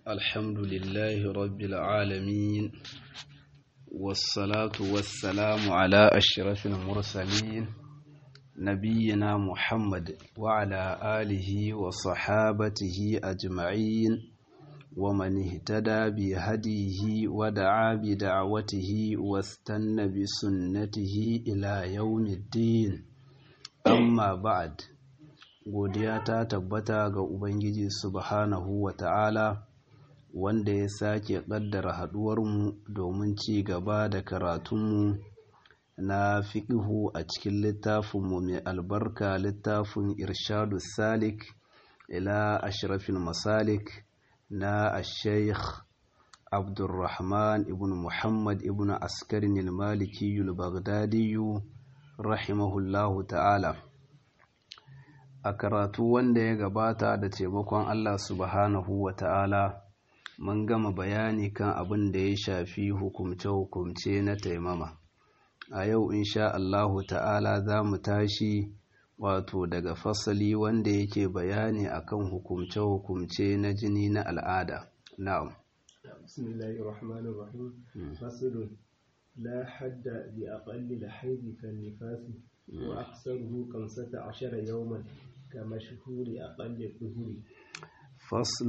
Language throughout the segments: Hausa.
الحمد لله رب العالمين والصلاة والسلام على أشرف المرسلين نبينا محمد وعلى آله وصحابته أجمعين ومن اهتدى بهديه ودعا بدعوته واستنى بسنته إلى يوم الدين أما بعد godiya ta tabbata ga Ubangiji subhanahu wa ta'ala wanda ya sake ƙaddara haɗuwarmu domin ci gaba da karatunmu na fiƙihu a cikin littafinmu mai albarka littafin irshadu salik ila ashrafil masalik na ashaykh abdurrahman ibn muhammad ibn askarin al-maliki al-baghdadi rahimahullahu ta'ala. A karatu wanda ya gabata da taimakon Allah subhanahu wa ta'ala mun gama bayani kan abin da ya shafi hukumce-hukumce na taimama. A yau insha Allahu ta'ala za mu tashi wato daga fasali wanda yake bayani akan hukumce-hukumce na jini na al'ada. Na'am. Bismillahirrahmanirrahim. Faslun la hadda bi aqalli al-hayd kan-nifas wa aktsaruhu 15 yawman كمشهور أقل الظهور. فصل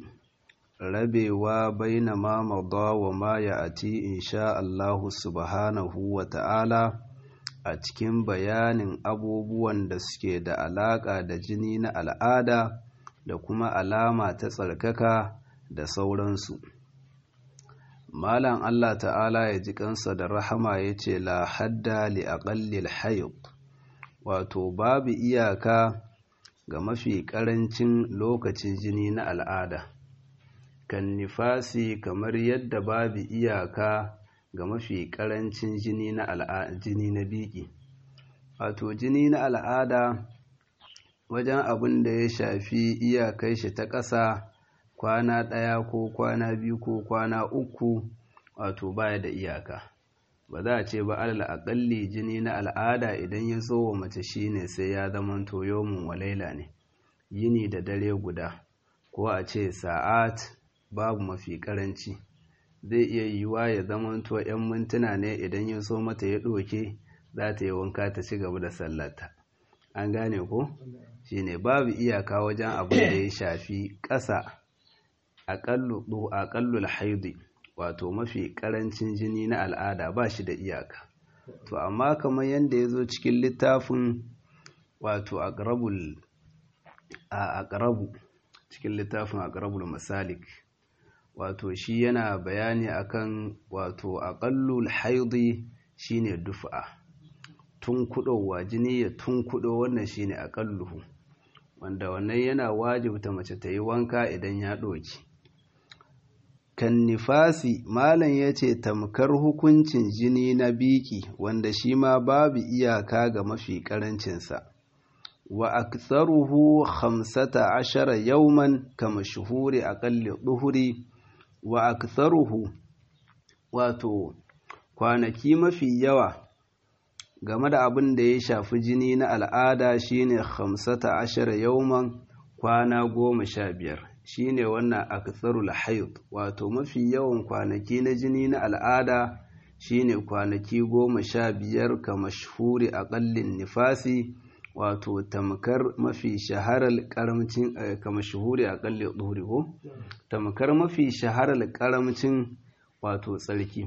rabewa baina ma mada wa ma ya'ati insha Allah subhanahu wa ta'ala a cikin bayanin abubuwan da suke da alaka da jini na al'ada da kuma alama ta tsarkaka da sauransu. Malam Allah ta'ala ya ji kansa da rahama yace la hadda li aqallil hayd, wato babu iyaka ga mafi ƙarancin lokacin jini na al'ada, kan nifasi kamar yadda babu iyaka ga mafi ƙarancin jini na biki. Wato jini na al'ada wajen abin da ya shafi iyakai shi ta ƙasa kwana ɗaya ko kwana biyu ko kwana uku, wato baya da iyaka. Ba za a ce ba alal aƙalli jini na al'ada idan ya zo wa mace shine sai ya zamanto yawmun wa laila ne, yini da dare guda, ko a ce sa'at babu mafi ƙaranci. Zai iya yiwuwa ya zamanto 'yan mintuna ne idan ya so mata ya ɗoke za ta yi wanka ta ci gaba da sallata. An gane ko? Shine babu iyaka wajen abin da ya shafi ƙasa aƙallul haidi, wato mafi ƙarancin jini na al'ada ba shi da iyaka. To amma kamar yadda ya zo cikin littafin wato cikin littafin aqrabul masalik, wato shi yana bayani akan wato aqallul haidi shine duf'a, tunkudowa jini ya tunkudo, wannan shine aqalluhu, wanda wannan yana wajibta mace ta yi wanka idan ya ɗoki. Kan nifasi malam yace tamkar hukuncin jini na biki, wanda shi ma babu iyaka ga mafi karancinsa. Wa aktharuhu 15 yawman kama shuhuri aqalli dhuhri. Wa aktharuhu wato kwanaki mafi yawa game da abin da ya shafi jini na al'ada shine 15 yawman, kwana 15. shine wannan aktharul hayd, wato mafi yawan kwanaki na jini na al'ada shine kwanaki 15 kama shuhuri aqallin nifasi, wato tamkar mafi shaharar karamcin kama shuhuri aqalli dhuhri ko tamkar mafi shaharar karamcin wato tsarki.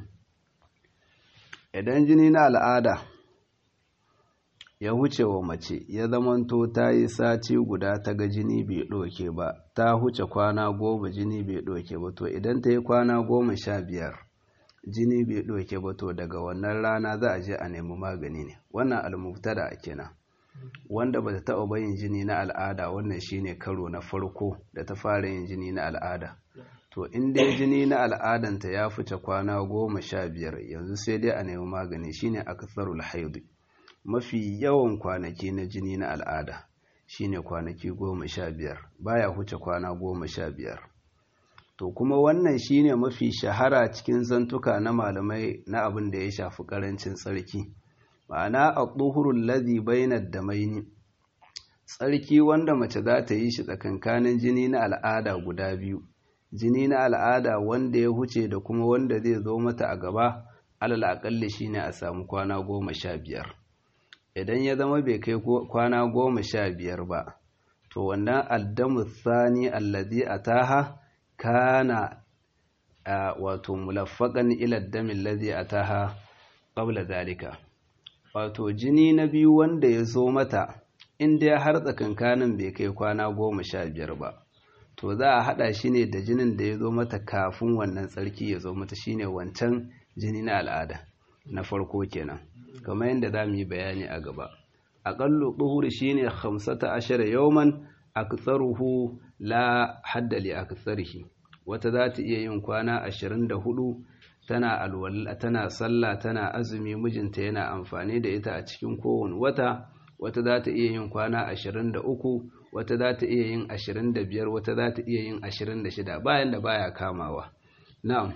Idan jini na al'ada ya huce wa mace ya zamanto ta yi sati guda ta ga jini bai ɗauke ba, ta huce kwana 10 jini bai ɗauke ba, to idan ta yi kwana 15 jini bai ɗauke ba, to daga wannan rana za a je a nemi magani ne. Wannan almubtada kenan, wanda ba ta taɓa bayin jini na al'ada, wannan shine karo na farko da ta fara yin jini na al'ada. To in dai jini na al'adanta ya fice kwana 15, yanzu sai dai a nemi magani, shine aktharul haid. Mafi yawan kwanaki na jini na al'ada shine kwanaki 15, baya huce kwana 15. To kuma wannan shine mafi shahara cikin zantuka na malamai na abin da ya shafi karancin tsarki, ma'ana at-tuhurul ladhi bayna ad-damaini, tsarki wanda mace za ta yi shi tsakankanin jini na al'ada guda biyu jini na al'ada wanda ya huce da kuma wanda zai zo mata a gaba alal aƙalli shine a samu kwana 15. idan ya zama bai kai kwana 15 ba to wannan addamu thani allazi ataha kana wato mulaffaqan ila addami allazi ataha qabla zalika. Wato jini na biyu wanda ya zo mata inda ya har tsakankanin bai kai kwana 15 ba to za a hada shi ne da jinin da ya zo mata kafin wannan tsarki ya zo mata, shine wancan jini na al'ada na farko kenan, kamar yadda za mu yi bayani a gaba. Aqallu tuhuri shine 15 yawman, aktsaruhu la hadda li aktsarihi. Wata za ta iya yin kwana 24 tana alwala, tana sallah, tana azumi, mijinta yana amfani da ita a cikin kowane wata. Wata za ta iya yin kwana 23, wata za ta iya yin 25, wata za ta iya yin 26, bayan da baya kamawa. Na'am.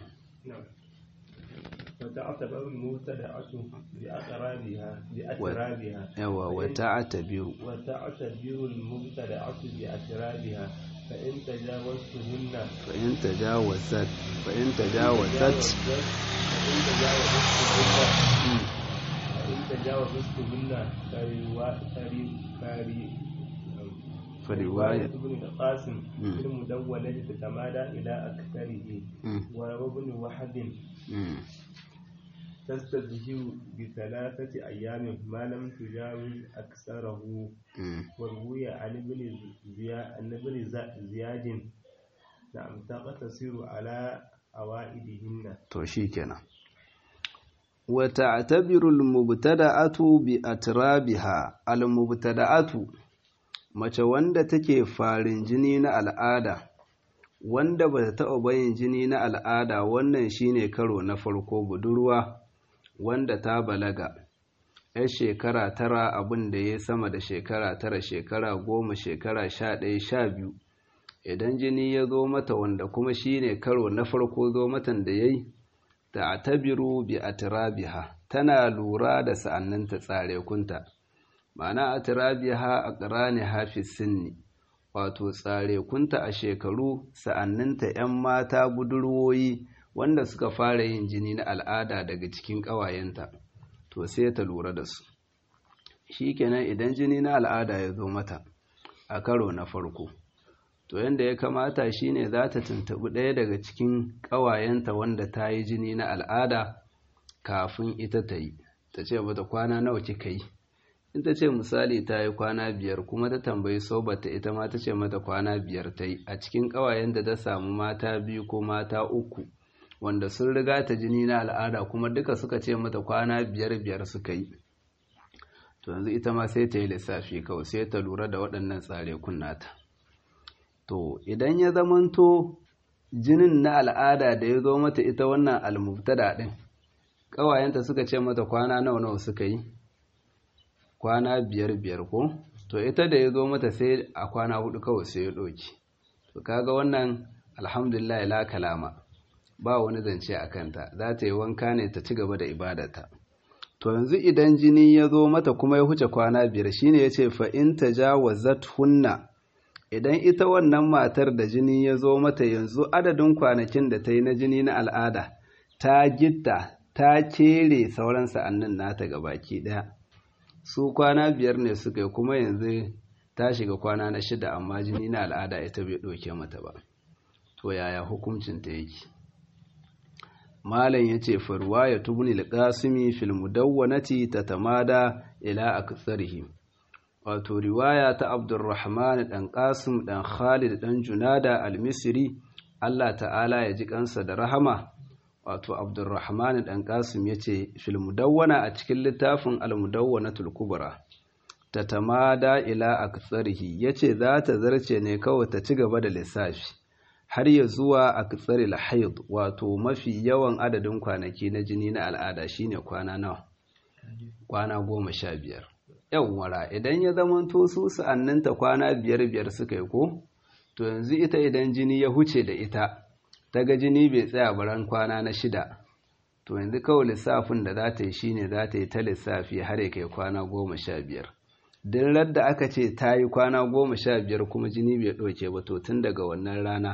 وتعتبر المبتدعة بأترابها وتعتبر المبتدعة بأترابها فإن تجاوزتهن فرواية ابن القاسم في المدونة تتمادى إلى أكثره وابن وحد تستظهر ب3 أيام ما لم تجاوز أكثره. وروي عن ابن زياد نعم تقتصر على أوائدهن. توشيكنا. وتعتبر المبتدأة بأترابها. المبتدأة mace wanda take farin jini na al'ada, wanda ba ta taɓa bayin jini na al'ada, wannan shine karo na farko, budurwa wanda ta balaga, ‘yar shekara 9 abin da ya sama da shekara 9, shekara 10, shekara 11, 12, idan jini ya zo mata wanda kuma shine karo na farko zo matan da yayi, ta tabiru bi atrabiha, tana lura da sa'anninta tsarekunta. Ma'ana atrabiha aqraniha fi sinni, wato tsarekunta a shekaru, sa'anninta ‘yan mata budurwoyi wanda suka fara yin jini na al'ada daga cikin ƙawayenta, to sai ta lura da su. Shikenan idan jini na al'ada ya zo mata a karo na farko, to yanda ya kamata shine za ta tuntuɓi ɗaya daga cikin ƙawayenta wanda ta yi jini na al'ada kafin ita ta yi, ta ce mata kwana nawa kika yi. In ta ce misali ta yi kwana 5, kuma ta tambayi sobata ita ma ta ce mata kwana 5 ta yi, a cikin ƙawayen da ta samu mata 2 ko mata 3 wanda sun riga ta jini na al'ada kuma duka suka ce mata kwana 5 suka yi, to yanzu ita ma sai ta yi lissafi kawai, sai ta lura da waɗannan tsarekun nata. To idan ya zamanto jinin na al'ada da ya zo mata ita wannan almubtada ɗin, ƙawayenta suka ce mata kwana nawa suka yi, kwana 5 ko, to ita da ya zo mata sai a kwana 4 kawai sai ya ɗauki. To kaga wannan alhamdulillah la kalama, ba wani zance a kanta, za ta yi wanka ne ta ci gaba da ibadata. To yanzu idan jini ya zo mata kuma ya huce kwana 5, shine yace fa in tajawazat hunna, idan ita wannan matar da jini ya zo mata yanzu adadin kwanakin da ta yi na jini na al'ada ta gitta, ta kere sauran sa'annin nata gabaki daya, su kwana 5 ne suka yi, kuma yanzu ta shiga kwana na 6 amma jini na al'ada ita bai ɗauke mata ba, to yaya hukuncinta yake? Malam yace farwa ya tubni al-qasimi fil mudawwanati tatamada ila aktsarihi. Wato riwaya ta Abdurrahman dan Qasim dan Khalid dan Junada al-Misri, Allah ta'ala ya ji kansa da rahama. Wato Abdurrahman dan Qasim yace fil mudawwana, a cikin littafin al-mudawwanatul kubra, tatamada ila aktsarihi, yace za ta zarce ne kawai ta ci gaba da lissafi har ya zuwa aktsaril haid, wato mafi yawan adadin kwanaki na jini na al'ada shine kwana nawa? Kwana 15. Yawwara, idan ya zamanto su sa'anninta kwana 5 suka yi ko, to yanzu ita idan jini ya huce da ita, ta ga jini bai tsaya baran kwana na 6, to yanzu kawai lissafin da za ta yi shine za ta yi ta lissafi har ya kai kwana 15. Din radda aka ce ta yi kwana 15 kuma jini bai ɗauke ba, to tun daga wannan rana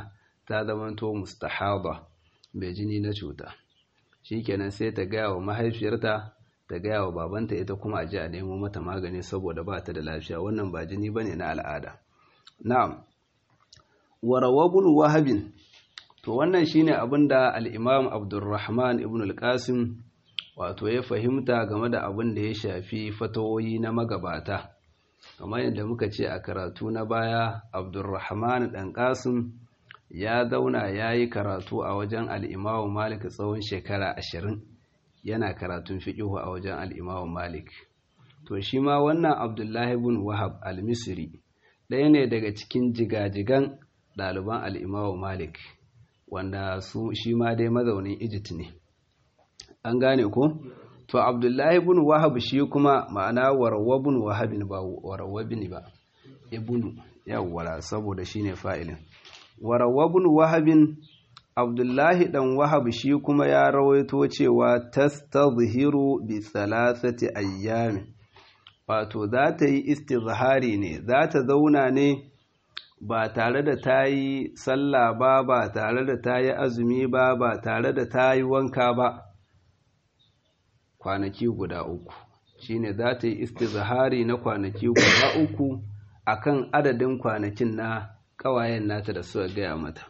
ta zamanto mustahada mai jini na cuta shikenan sai ta gaya wa mahaifiyarta ta gaya wa babanta ita kuma a je a nemo mata magani saboda ba ta da lafiya wannan ba jini bane na al'ada. Na'am. Wa rawabun wahabin to wannan shine abinda al-Imam Abdurrahman ibn al-Qasim wato ya fahimta game da abin da ya shafi fatawoyi na magabata. Kamar yadda muka ce a karatu na baya, Abdurrahman dan Qasim ya zauna yayi karatu a wajen al-Imam Malik tsawon shekara 20 yana karatun fiqh a wajen al-Imam Malik. To shi ma wannan Abdullah ibn Wahab al-Misri ɗaya ne daga cikin jigajigan ɗaliban al-Imam Malik wanda shi ma dai mazaunin Egypt ne. An gane ko? To Abdullahi ibn Wahab shi kuma ma'ana warawabun wahabin ba warawabin ba ibnu yawwala saboda shine fa'ilin. Warawabun wahabin Abdullahi dan Wahab shi kuma ya rawaito cewa tastadhiru bi thalathati ayyam wato za ta yi istizhari ne, za ta zauna ne ba tare da ta yi sallah ba tare da ta yi azumi ba tare da ta yi wanka ba kwanaki guda 3 shine za ta yi istizhari na kwanaki guda 3 akan adadin kwanakin na kawayen nata da suka gaya mata.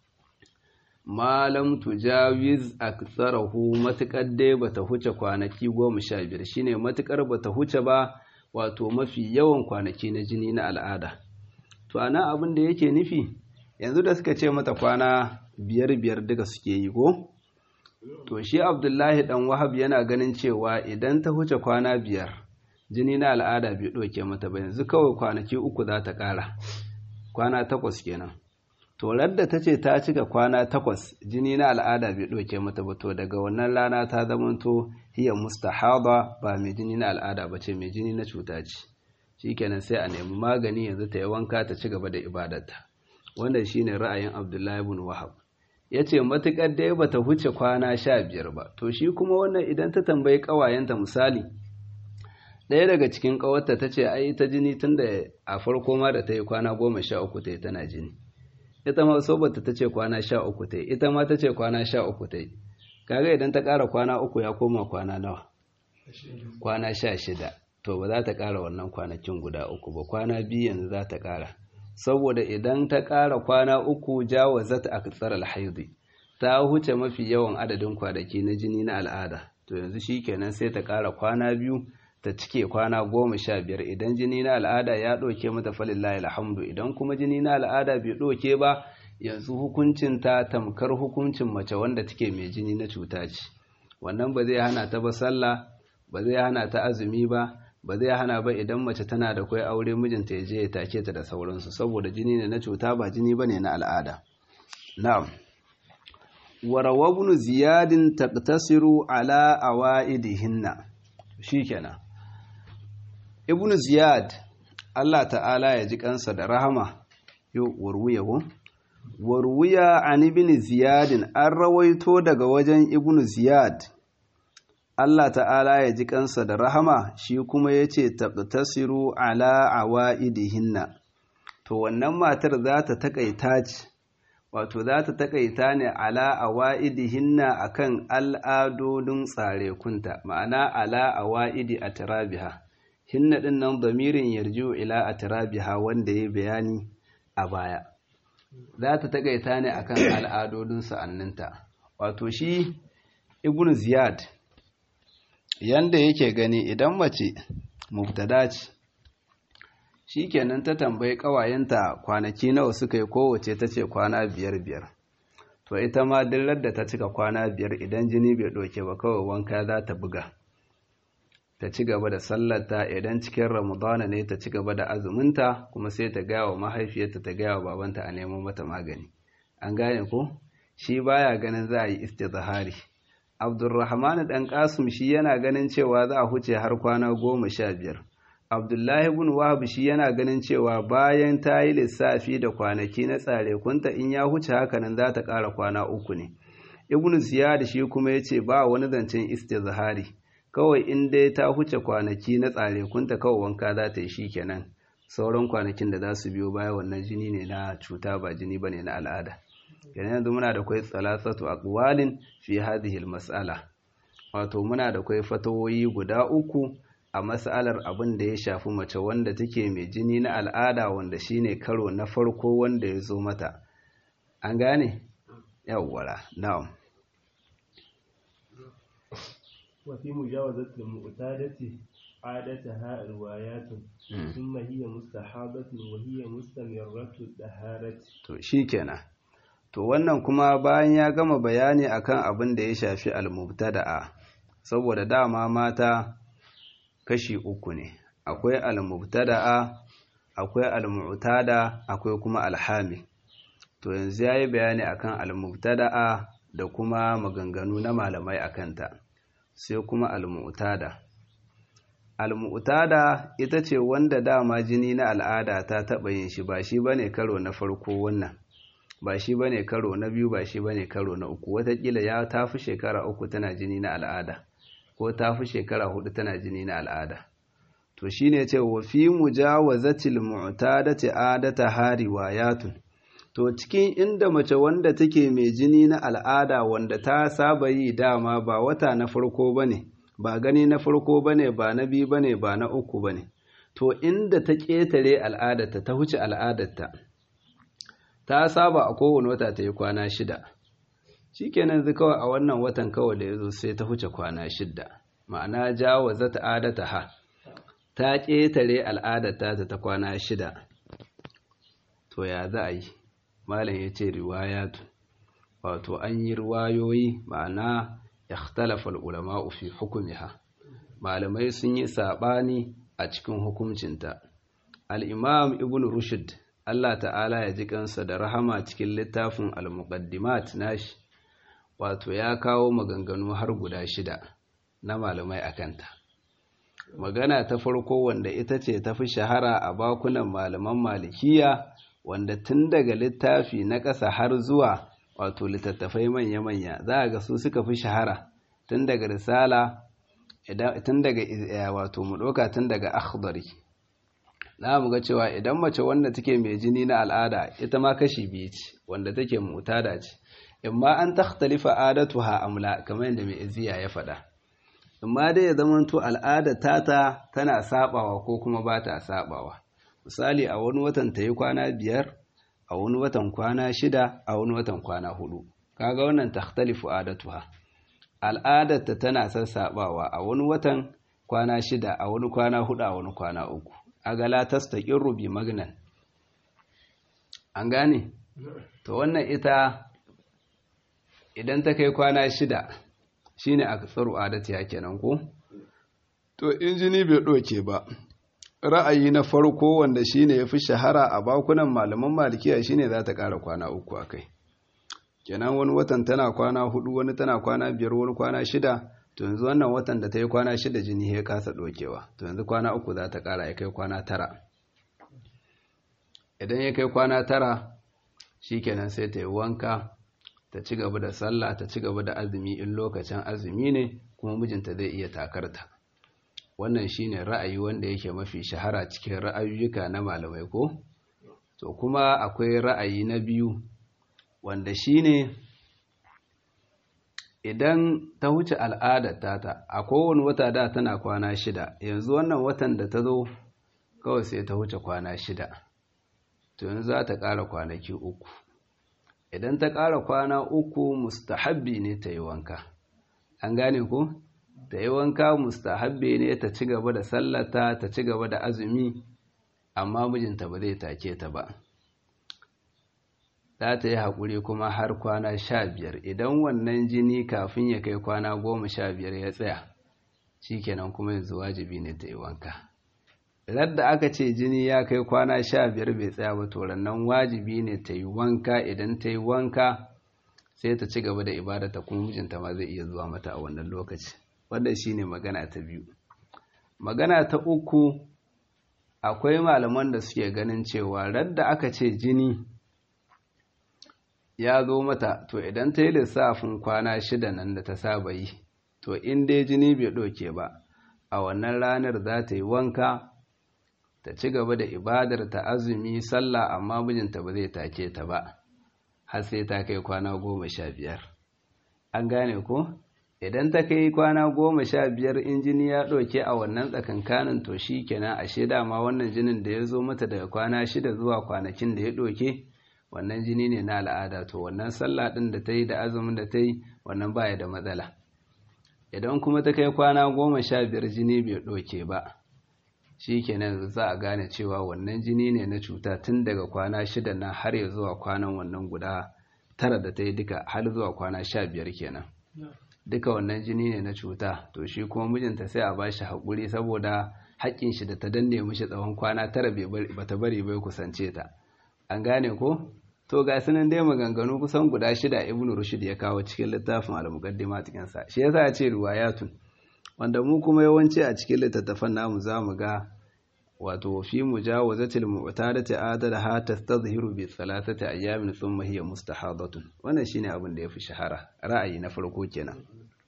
Malam tujawiz aktsarahu matukar dai bata huce kwanaki 15 shine matukar bata huce ba wato mafi yawan kwanaki na jini na al'ada. To ana abin da yake nufi yanzu da suka ce mata kwana 5 duka suke yi ko? To shi Abdullahi dan Wahab yana ganin cewa idan ta huce kwana 5 jini na al'ada bai doke mata ba yanzu kawai kwanaki 3 za ta kara. Kwana 8 kenan. To radda tace ta cika kwana 8 jini na al'ada bai doke mata ba to daga wannan rana ta zamanto hiya mustahaba ba mai jini na al'ada bace mai jini na cuta ce. Shikenan sai a nemi magani yanzu ta yi wanka ta ci gaba da ibadarta. Wannan shine ra'ayin Abdullahi ibn Wahab. Yace matukar dai bata huce kwana 15 ba. To shi kuma wannan idan ta tambayi kawayenta misali ɗaya daga cikin kawarta tace ai ta jini tunda a farko ma da ta yi kwana 13 ta yi tana jini. Ita ma sobarta tace kwana 13 ta yi, ita ma tace kwana 13 ta yi. Kaga idan ta ƙara kwana 3 ya koma kwana nawa? Kwana 16. To ba za ta ƙara wannan kwanakin guda 3 ba, kwana 2 yanzu za ta ƙara. Saboda idan ta ƙara kwana 3 jawazat aktsar al-hayd ta huce mafi yawan adadin kwanaki na jini na al'ada. To yanzu shikenan sai ta ƙara kwana 2 ta cike kwana 15 idan jini na al'ada ya doke mata falillahi alhamdu idan kuma jini na al'ada bai doke ba yanzu hukuncin ta tamkar hukuncin mace wanda take mai jini na cuta ce. Wannan ba zai hana ta ba sallah, ba zai hana ta azumi ba zai hana ba idan mace tana da kai aure mijinta ya je ya take ta da sauransu saboda jini ne na cuta ba jini bane na al'ada. Na'am. Wa rawabnu ziyadin taqtasiru ala awaidihinna. Shikenan. Ibn Ziyad Allah ta'ala ya ji kansa da rahama warwiya an ibn Ziyadin an rawaito daga wajen Ibn Ziyad Allah ta'ala ya ji kansa da rahama shi kuma yace taqtasiru ala awaidihinna to wannan matar za ta takaita ce wato za ta takaita ne ala awaidihinna akan al'adodin tsarekunta ma'ana ala awaidi atrabiha hinna din nan damirin yarji'u ila atrabiha wanda yayi bayani a baya za ta takaita ne akan al'adodin sa'anninta wato shi Ibn Ziyad yanda yake gani idan mace mubtada ce shikenan ta tambayi kawayenta kwanaki nawa suka yi kowace tace kwana 5 to ita ma dillar da ta cika kwana 5 idan jini bai doke ba kawai wanka za ta buga ta ci gaba da sallarta idan cikin Ramadana ne ta ci gaba da azuminta kuma sai ta gaya wa mahaifiyarta ta gaya wa babanta a nemo mata magani. An gane ko? Shi baya ganin za a yi istizhari. Abdurrahman dan Qasim shi yana ganin cewa za a huce har kwana 15. Abdullahi ibn Wahab shi yana ganin cewa bayan ta yi lissafi da kwanaki na tsare kunta in ya huce haka nan za ta ƙara kwana 3 ne. Ibn Ziyad shi kuma yace ba wani zancen istizhari. Kawai in dai ta huce kwanaki na tsare kunta kawai wanka za ta yi shikenan sauran kwanakin da za su biyo baya wannan jini ne na cuta ba jini bane na al'ada. kenan yanzu muna da kai salasatu aqwalin fi hadhihi mas'ala wato muna da kai fatawoyi guda uku a mas'alar abin da ya shafi mace wanda take mai jini na al'ada wanda shine karo na farko wanda ya zo mata an gane yawwara na'am wa fi mujawazati al-mu'tadati عادتها روايات ثم هي مستحاضة وهي مستمرة الطهارة to shikenan to wannan kuma bayan ya gama bayani akan abin da ya shafi al-mubtada'a saboda dama mata kashi uku ne akwai al-mubtada'a akwai al-mu'tada akwai kuma al-hamil to yanzu yayi bayani akan al-mubtada'a da kuma maganganu na malamai akan ta sai kuma al-mu'tada al-mu'tada ita ce wanda dama jini na al'ada ta taɓa yin shi ba shi bane karo na farko wannan ba shi bane karo na biyu ba shi bane karo na uku watakila ya tafi shekara 3 tana jini na al'ada ko tafi shekara 4 tana jini na al'ada to shine ce wa fi mujawazatil mu'tadati adataha riwayatun to cikin inda mace wanda take mai jini na al'ada wanda ta saba yi dama ba wata na farko bane ba gani na farko bane ba na biyu bane ba na uku bane to inda ta ketare al'adarta ta huce al'adarta ta saba a kowane wata ta yi kwana 6 shikenan zai kawai a wannan watan kawai da yazo sai ta huce kwana 6 ma'ana jawazat adataha ta ketare al'adarta ta kwana 6 to ya za a yi malam yace riwayatu wato an yi riwayoyi ma'ana ikhtalafa al-ulama fi hukmiha malamai sun yi sabani a cikin hukuncinta al-imam ibn rushd Allah ta'ala ya ji kansa da rahama cikin littafin al-muqaddimat nashi wato ya kawo maganganu har guda 6 na malamai akanta magana ta farko wanda ita ce tafi shahara a bakunan malaman malikiya wanda tun daga littafi na ƙasa har zuwa wato littattafai manya-manya za a ga su suka fi shahara tun daga risala tun daga wato mu ɗauka tun daga akhdari za mu ga cewa idan mace wanda take mai jini na al'ada ita ma kashi biyu ce wanda take mutada ce imma an takhtalifa adatuha amla kamar yadda mai iziya ya faɗa imma dai ya zamanto al'ada tata tana sabawa ko kuma ba ta sabawa misali a wani watan ta yi kwana 5 a wani watan kwana 6 a wani watan kwana 4 kaga wannan takhtalifu adatuha al'adarta tana sassabawa a wani watan kwana 6 a wani kwana 4 a wani kwana 3 aga la tastaqirru bi magnan an gane to wannan ita idan ta kai kwana 6 shine aksaru adati ya kenan ko to injini bai doke ba ra'ayi na farko wanda shine yafi shahara a bakunan malaman malikiya shine za ta ƙara kwana 3 akai kenan wani watan tana kwana 4 wani tana kwana 5 wani kwana 6 to yanzu wannan watan da ta yi kwana 6 jini ya kasa dokewa to yanzu kwana 3 za ta ƙara ya kai kwana 9 idan ya kai kwana 9 shikenan sai ta yi wanka ta ci gaba da sallah ta ci gaba da azumi in lokacin azumi ne kuma mijinta zai iya takarta wannan shine ra'ayi wanda yake mafi shahara cikin ra'ayoyuka na malamai ko to kuma akwai ra'ayi na biyu wanda shine idan ta wuce al'adar tata a kowane wata da tana kwana 6 yanzu wannan watan da ta zo kawai sai ta wuce kwana 6 to yanzu za ta ƙara kwanaki 3 idan ta ƙara kwana 3 mustahabbi ne ta yi wanka an gane ko ta yi wanka mustahabbi ne ta ci gaba da sallata ta ci gaba da azumi amma mijinta ba zai take ta ba za ta yi haƙuri kuma har kwana 15 idan wannan jini kafin ya kai kwana 15 ya tsaya shikenan kuma yanzu wajibi ne ta yi wanka idan da aka ce jini ya kai kwana 15 bai tsaya ba to rannan wajibi ne ta yi wanka idan ta yi wanka sai ta ci gaba da ibadata kuma mijinta ma zai iya zuwa mata a wannan lokaci wannan shine magana ta biyu magana ta uku akwai malaman da suke ganin cewa radda aka ce jini ya zo mata to idan ta yi lissafin kwana 6 nan da ta saba yi to in dai jini bai ɗauke ba a wannan ranar za ta yi wanka ta ci gaba da ibadar ta azumi sallah amma mijinta ba zai take ta ba har sai ta kai kwana 15. An gane ko? Idan ta kai kwana 15 in jini ya ɗauke a wannan tsakankanin to shi kenan ashe dama wannan jinin da ya zo mata daga kwana 6 zuwa kwanakin da ya ɗauke wannan jini ne na al'ada, to wannan sallah ɗin da ta yi da azumin da ta yi wannan baya da matsala. Idan kuma ta kai kwana 15 jini bai ɗauke ba shi kenan za a gane cewa wannan jini ne na cuta tun daga kwana 6 na har ya zuwa kwanan wannan guda 9 da ta yi duka har zuwa kwana 15 kenan. Duka wannan jini ne na cuta, to shi kuma mijinta sai a bashi haƙuri saboda haƙƙin shi da ta danne mishi tsawon kwana 9 bata bari bai kusance ta. An gane ko? To ga sunan dai maganganu kusan guda 6 Ibn Rushd ya kawo cikin littafin al-Muqaddimah cikin sa. Shi yasa ya ce riwayatun, wanda mu kuma yawanci a cikin littattafan namu zamu ga wato fi mujawazatil mu'tadati adalaha tastadhiru bi 3 ayyamin thumma hiya mustahadatun. Wannan shine abin da yafi shahara, ra'ayi na farko kenan.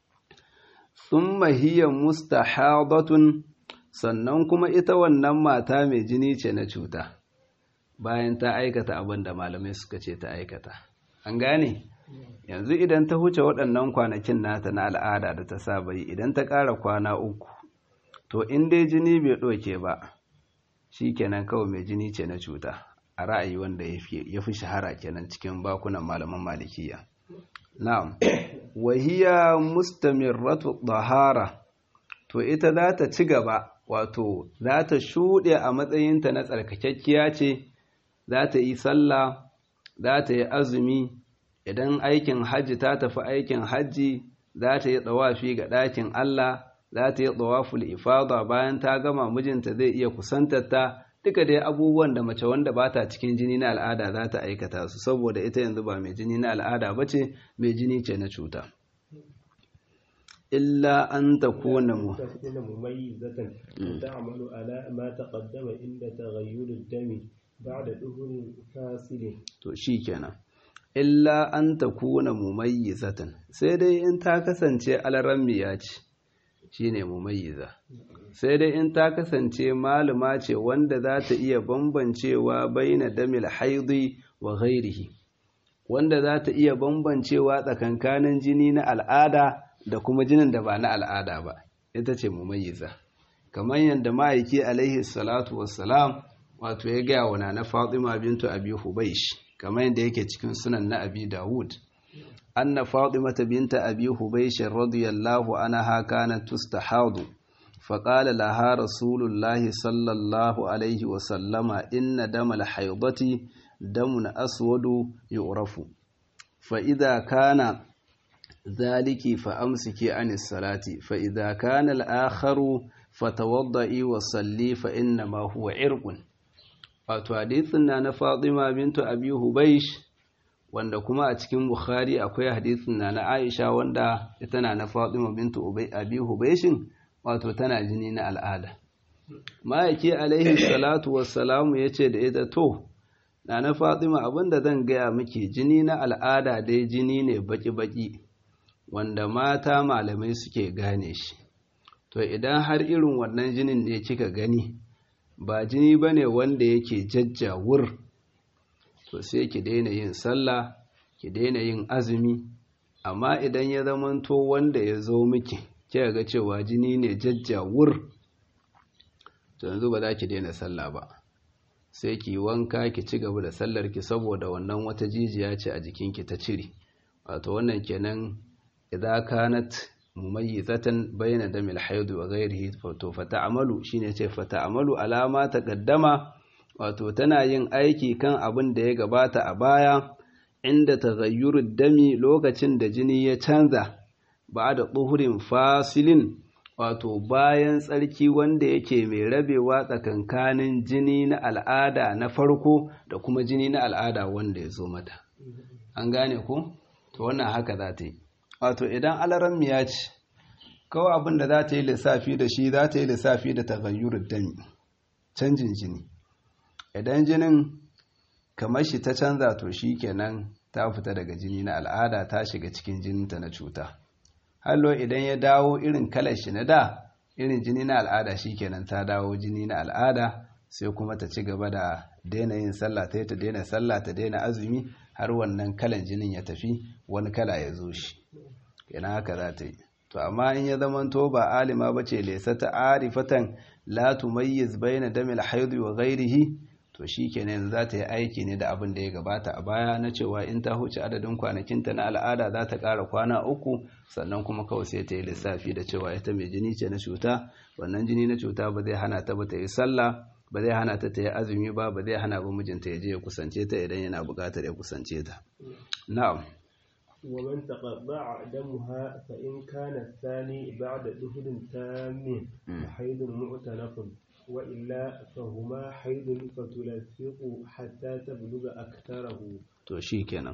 Thumma hiya mustahadatun, sannan kuma ita wannan mata mai jini ce na cuta bayan ta aikata abin da malamai suka ce ta aikata. An gane? Yanzu idan ta huce waɗannan kwanakin nata na al'ada da ta saba yi, idan ta ƙara kwana 3 to in dai jini bai ɗauke ba shi kenan kawai mai jini ce na cuta, a ra'ayi wanda ya fi shahara kenan cikin bakunan malaman malikiya. Na'am, wahiya mustamirratu dahara, to ita za ta ci gaba, wato za ta shuɗe a matsayinta na tsarkakekkiya ce, za ta yi sallah, za ta yi azumi, idan aikin hajji ta tafi aikin hajji za ta yi tsawafi ga ɗakin Allah, za ta yi tsawaful ifada, bayan ta gama mijinta zai iya kusantarta, duka dai abubuwan da mace wanda ba ta cikin jini na al'ada za ta aikata su, saboda ita yanzu ba mai jini na al'ada ba ce, mai jini ce na cuta. Illa an ta kuna mumayyizatan ta'malu ala ma taqaddama inda taghayyur ad-dami ba'da duhur fasil. To shikenan. Illa an ta kuna mumayyizatan, sai dai in ta kasance alarammiya ce, shine mumayyiza. Sai dai in ta kasance maluma ce wanda za ta iya bambancewa baina damil haidi wa ghairihi, wanda za ta iya bambancewa tsakankanin jini na al'ada da kuma jinin da ba na al'ada ba, ita ce mumayyiza. Kamar yadda ma'aiki alaihi salatu wassalam wato ya gaya wa na Fatima bintu Abi Hubaysh, kamar yadda yake cikin sunan na Abi Dawud, anna Fatimata binta Abi Hubaysh radiyallahu anha kanat tustahadu فقال لها رسول الله صلى الله عليه وسلم إن دم الحيضة دم أسود يعرف فإذا كان ذلك فأمسكي عن الصلاة فإذا كان الآخر فتوضئي وصلي فإنما هو عرق. حديثنا فاطمة بنت أبي هبيش wanda kuma a cikin Bukhari akwai hadisin na Aisha wanda ita na Fatima bintu Abi Hubayshin, wato tana jini na al'ada. Ma'aiki alaihi salatu wassalamu yace da ita, to na Fatima, abinda zan gaya miki, jini na al'ada dai jini ne baki-baki wanda mata malamai suke gane shi. To idan har irin wannan jinin ne kika gani, ba jini bane wanda yake jajjawur, to sai ki daina yin sallah, ki daina yin azumi. Amma idan ya zamanto wanda ya zo miki kika ga cewa jini ne jajjawur, to yanzu ba za ki daina sallah ba, sai ki wanka ki ci gaba da sallar ki, saboda wannan wata jijiya ce a jikinki ta cire. Wato wannan kenan idza kanat mumayyizatan bayna damil hayd wa ghayrihi to fata'amalu, shine ce fata'amalu alama taqaddama, wato tana yin aiki kan abin da ya gabata a baya, inda taghayyurud dami, lokacin da jini ya canza, ba da tsuhurin fasilin, wato bayan tsarki wanda yake mai rabewa tsakankanin jini na al'ada na farko da kuma jini na al'ada wanda ya zo mata. An gane ko? To wannan haka za ta yi. Wato idan alarammiya ce, kawai abin da za ta yi lissafi da shi, za ta yi lissafi da taghayyurud dami, canjin jini. Idan jinin kamar shi ta canza, to shi kenan ta fita daga jini na al'ada ta shiga cikin jininta na cuta. Hallo idan ya dawo irin kalar shi na da, irin jini na al'ada, shi kenan ta dawo jini na al'ada, sai kuma ta ci gaba da daina yin sallah, ta daina sallah, ta daina azumi, har wannan kalan jinin ya tafi wani kala ya zo shi kenan haka za ta yi. To amma in ya zamanto ba alima bace laysa ta arifatan la tumayyiz baina damil hayd wa ghayrihi, to shikenan za ta yi aiki ne da abin da ya gabata a baya na cewa in ta huce adadin kwanakinta na al'ada za ta ƙara kwana 3, sannan kuma kawai sai ta yi lissafi da cewa ita mai jini ce na cuta. Wannan jini na cuta ba zai hana ta ba ta yi sallah, ba zai hana ta ta yi azumi ba zai hana ba mijinta ya je ya kusance ta idan yana buƙatar ya kusance ta. Na'am. ومن تقطع دمها فإن كان الثاني بعد دهر تام حيض معتنف وإلا فهما حيض فتلفق حتى تبلغ أكثره. to shikenan.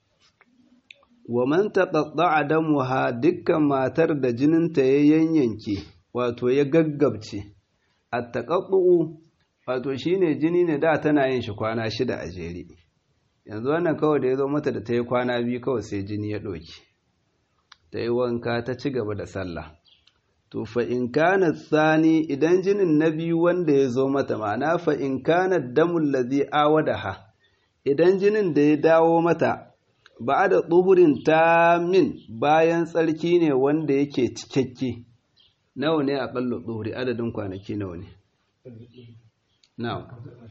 Waman taqatta'a damuha, dukkan matar da jininta ya yanyanke wato ya gaggabce. At-taqattu wato shine jini ne da tana yin shi kwana 6 a jere. Yanzu wannan kawai da ya zo mata da ta yi kwana 2 kawai sai jini ya ɗauki. Ta yi wanka ta ci gaba da sallah. To fa in kana tsani, idan jinin na biyu wanda ya zo mata, ma'ana fa in kana damul ladhi awadaha, idan jinin da ya dawo mata ba da tsuhurin tamin bayan tsarki ne wanda yake cikakke, nawa ne aƙalla tsuhuri, adadin kwanaki nawa ne? Na'am,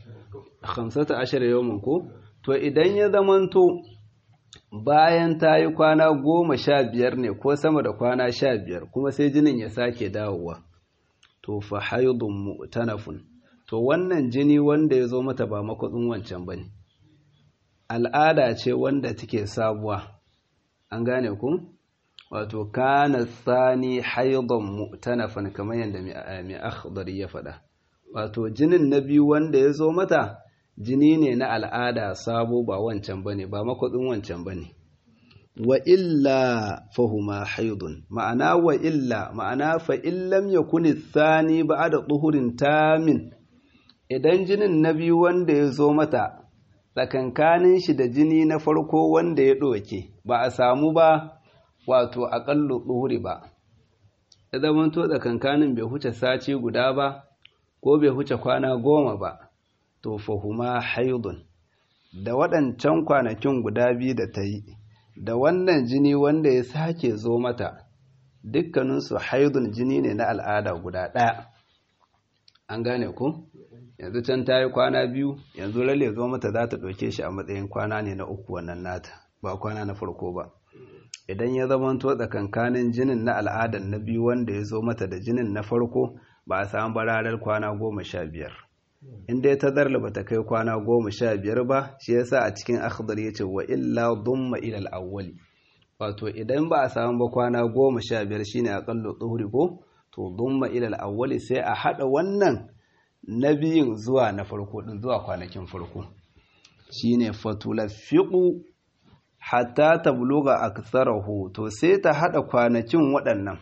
15 yawmin ko? To idan ya zamanto bayan ta yi kwana 15 ne ko sama da kwana 15 kuma sai jinin ya sake dawowa, to fa haidun mu'tanafun, to wannan jini wanda ya zo mata ba makwatsin wancan ba ne, al'ada ce wanda take sabuwa. An gane ku? Wato kana tsani haidun mu'tanafan kamar yadda mai akhdari ya faɗa. Wato jinin na biyu wanda ya zo mata jini ne na al'ada sabo, ba wancan bane, ba makwatsin wancan bane. Wa illa fahuma haidun, ma'ana wa illa, ma'ana fa illam yakuni thani ba'da tuhurin tamin, idan jinin na biyu wanda ya zo mata tsakankanin shi da jini na farko wanda ya ɗoke ba a samu ba wato aƙallu tuhuri ba, ya zamanto tsakankanin bai huce sati guda ba ko bai huce kwana 10 ba, to fahuma haidun, da waɗancan kwanakin guda 2 da ta yi da wannan jini wanda ya sake zo mata, dukkaninsu haidun, jini ne na al'ada guda ɗaya. An gane ku? Yanzu can ta yi kwana 2, yanzu lalle zo mata za ta ɗauke shi a matsayin kwana ne na 3 wannan nata, ba kwana na farko ba. Idan ya zamanto tsakankanin jinin na al'adar na biyu wanda ya zo mata da jinin na farko ba a samu bararar kwana 15. In dai ta zarla bata kai kwana 15 ba, shi yasa a cikin akhdar yace wa illa dumma ila al-awwali, wato idan ba a samu ba kwana 15 shine aqallu tuhuri ko, to dumma ila al-awwali sai a hada wannan nabiyin zuwa na farko din, zuwa kwanakin farko, shine fatulafiqu hatta tabluga aktharahu, to sai ta hada kwanakin waɗannan.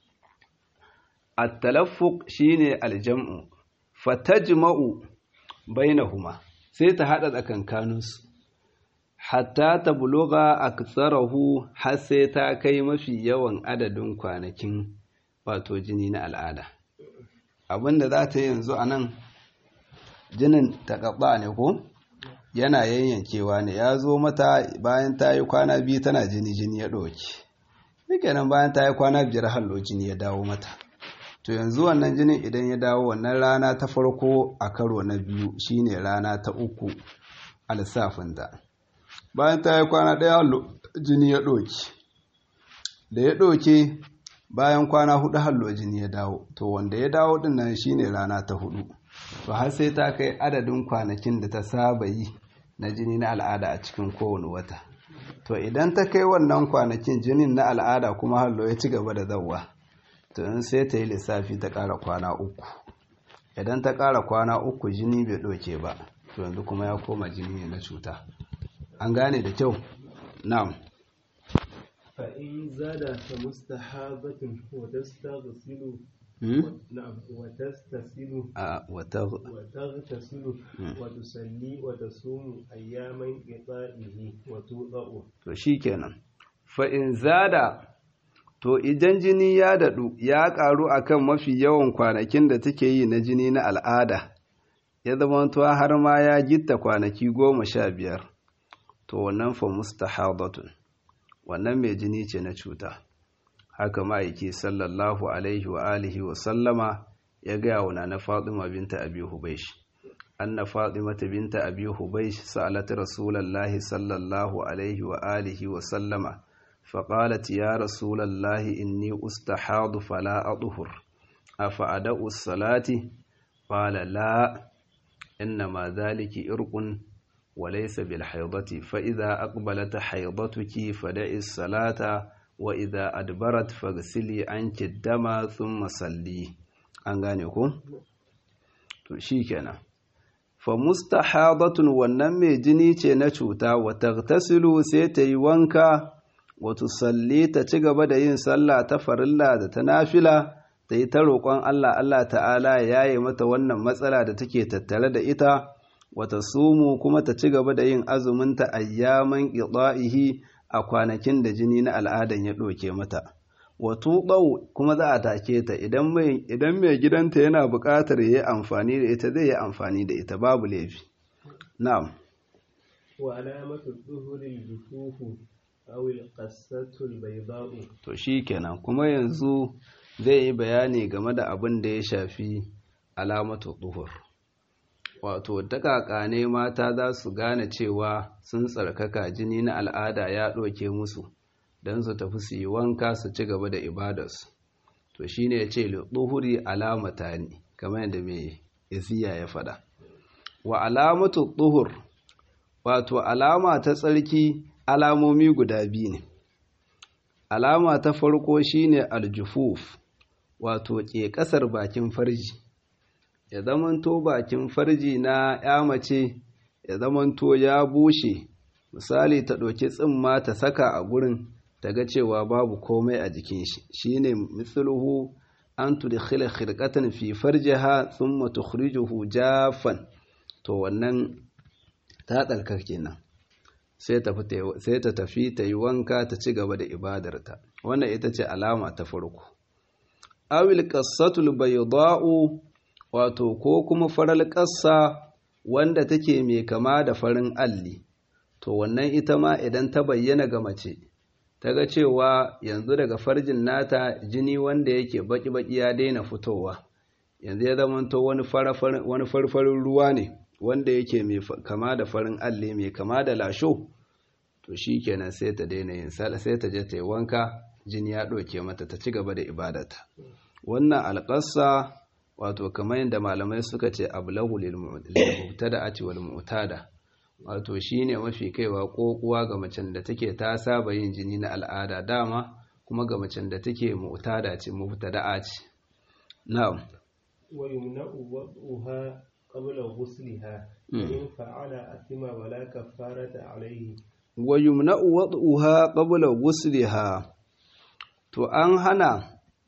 At-talaffuq shine al-jam'u, fatajma'u bainahuma, sai ta hada tsakankaninsu, hatta tabluga aktharahu, har sai ta kai mafi yawan adadin kwanakin wato jini na al'ada. Abinda za ta yi yanzu anan, jinin takabba ne ko yana yayyankewa ne, ya zo mata bayan ta yi kwana 2 tana jini ya ɗauki, shikenan bayan ta yi kwana 5 hallo jini ya dawo mata. To yanzu wannan jinin idan ya dawo, wannan rana ta farko a karo na 2 shine rana ta 3 a lissafinta. Bayan ta yi kwana 1 hallo jini ya ɗauki, da ya ɗauke bayan kwana 4 hallo jini ya dawo, to wanda ya dawo din nan shine rana ta 4. To har sai ta kai adadin kwanakin da ta saba yi na jini na al'ada a cikin kowane wata. To idan ta kai wannan kwanakin jinin na al'ada kuma hallo ya ci gaba da zawwa, to in sai ta yi lissafi ta ƙara kwana 3. Idan ta ƙara kwana 3 jini bai ɗauke ba, to yanzu kuma ya koma jini ne na cuta. An gane da kyau? Na'am. فإن زاد فمستحابة وتستغسل نعم وتغتسل وتصلي وتصوم أيام إطائه وتوضأ. to shikenan fa in zada, to idan jini ya dadu ya karu akan mafi yawan kwanakin da take yi na jini na al'ada, ya zama to har ma ya gitta kwanaki 15, to wannan fa mustahadatun, wannan mai jini ce na cuta. Haka ma'aiki sallallahu alaihi wa alihi wa sallama ya gaya wa na Fatima binta Abi Hubaysh. Anna Fatima binta Abi Hubaysh sa'alat Rasulullahi sallallahu alaihi wa alihi wa sallama فقالت يا رسول الله إني أستحاض فلا أطهر أفأدأ الصلاة؟ قال لا، إنما ذلك إرق وليس بالحيضة، فإذا أقبلت حيضتك فدعي الصلاة وإذا أدبرت فاغسلي عنك الدم ثم صلي. an gane ku? To shi kenan. Fa mustahadatun, wannan mai jini ce na cuta, wa tagtasilu sai ta yi wanka, wa tusalli ta ci gaba da yin sallah ta farilla da ta nafila, ta yi ta roƙon Allah, Allah ta'ala ya yaye mata wannan matsala da take tattare da ita, wa tasumu kuma ta ci gaba da yin azuminta ayyaman qida'ihi a kwanakin da jini na al'adan ya ɗauke mata. Wa tuɗau kuma za a take ta idan mai gidanta yana buƙatar ya yi amfani da ita zai yi amfani da ita, babu laifi. Na'am. Wa alamatu dhuhuril jufufu aw al-qassatul bayda'u. To shikenan, kuma yanzu zai yi bayani game da abin da ya shafi alamatu dhuhur. Wato takakane mata za su gane cewa sun tsarkaka, jini na al'ada ya ɗauke musu, don su tafi su yi wanka su ci gaba da ibadarsu. To shi ne ya ce dhuhuri alamata ne, kamar yadda mai isiya ya faɗa. Wa alamatu dhuhur, wato alama ta tsarki, alamomi guda biyu ne. Alama ta farko shine aljufuf, wato ke ƙasar bakin farji. Ya zamanto bakin farji na ya mace ya zamanto ya bushe, misali ta ɗauki tsimma ta saka a gurin ta ga cewa babu komai a jikin shi, shine mithluhu an tudkhila khirqatan fi farjiha thumma tukhrijuhu jaffan. To wannan ta tsarkaka kenan, sai ta tafi ta yi wanka ta ci gaba da ibadarta. Wannan ita ce alama ta farko. Awil qassatul bayda'u, wato ko kuma faral ƙassa wanda take mai kama da farin alli. To wannan ita ma idan ta bayyana ga mace, ta ga cewa yanzu daga farjin nata jini wanda yake baki-baki ya daina fitowa, yanzu ya zamanto wani farfarin ruwa ne wanda yake mai kama da farin alli, mai kama da lasho. To shi kenan sai ta daina yin sallah, sai ta je ta yi wanka, jini ya ɗauke mata, ta ci gaba da ibadata. Wannan alƙassa, wato kamar yadda malamai suka ce ablahu lil mubtada'ati wal mu'tada, wato shine mafi kaiwa kokuwa ga macen da take ta saba yin jini na al'ada dama, kuma ga macen da take mu'tada ce, mubtada'a ce. Na'am. Wa yumna'u wad'uha qabla ghusliha in fa'ala athima wala kaffarata alayhi. Wa yumna'u wad'uha qabla ghusliha, to an hana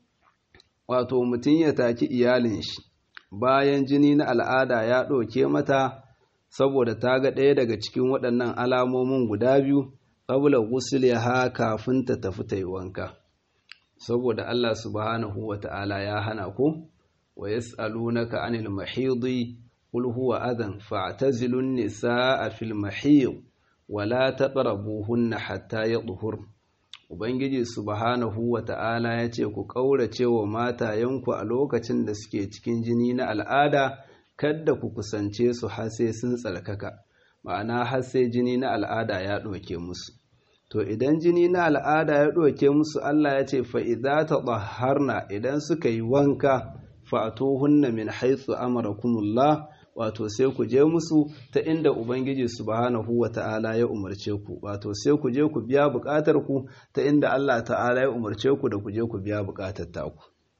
wato mutum ya taki iyalin shi bayan jini na al'ada ya ɗauke mata, saboda ta ga ɗaya daga cikin waɗannan alamomin guda biyu, qabla ghusliha, kafin ta tafi ta yi wanka. Saboda Allah subhanahu wa ta'ala ya hana ku, wa yas'alunaka 'anil mahidi qul huwa adhan fa'tazilun nisaa fil mahid wa la taqrabuhunna hatta yadhhurna. Ubangiji subhanahu wa ta'ala ya ce ku ƙaurace wa matayenku a lokacin da suke cikin jini na al'ada, kadda ku kusance su har sai sun tsarkaka, ma'ana har sai jini na al'ada ya ɗauke musu. To idan jini na al'ada ya ɗauke musu, Allah ya ce fa'iza ta ɓaharna, idan suka yi wanka, fa'atuhunna min haitsu amarakumullah, wato sai ku je musu ta inda Ubangiji subhanahu wa ta'ala ya umarce ku, wato sai ku je ku biya buƙatar ku ta inda Allah ta'ala ya umarce ku da ku je ku biya buƙatar taku.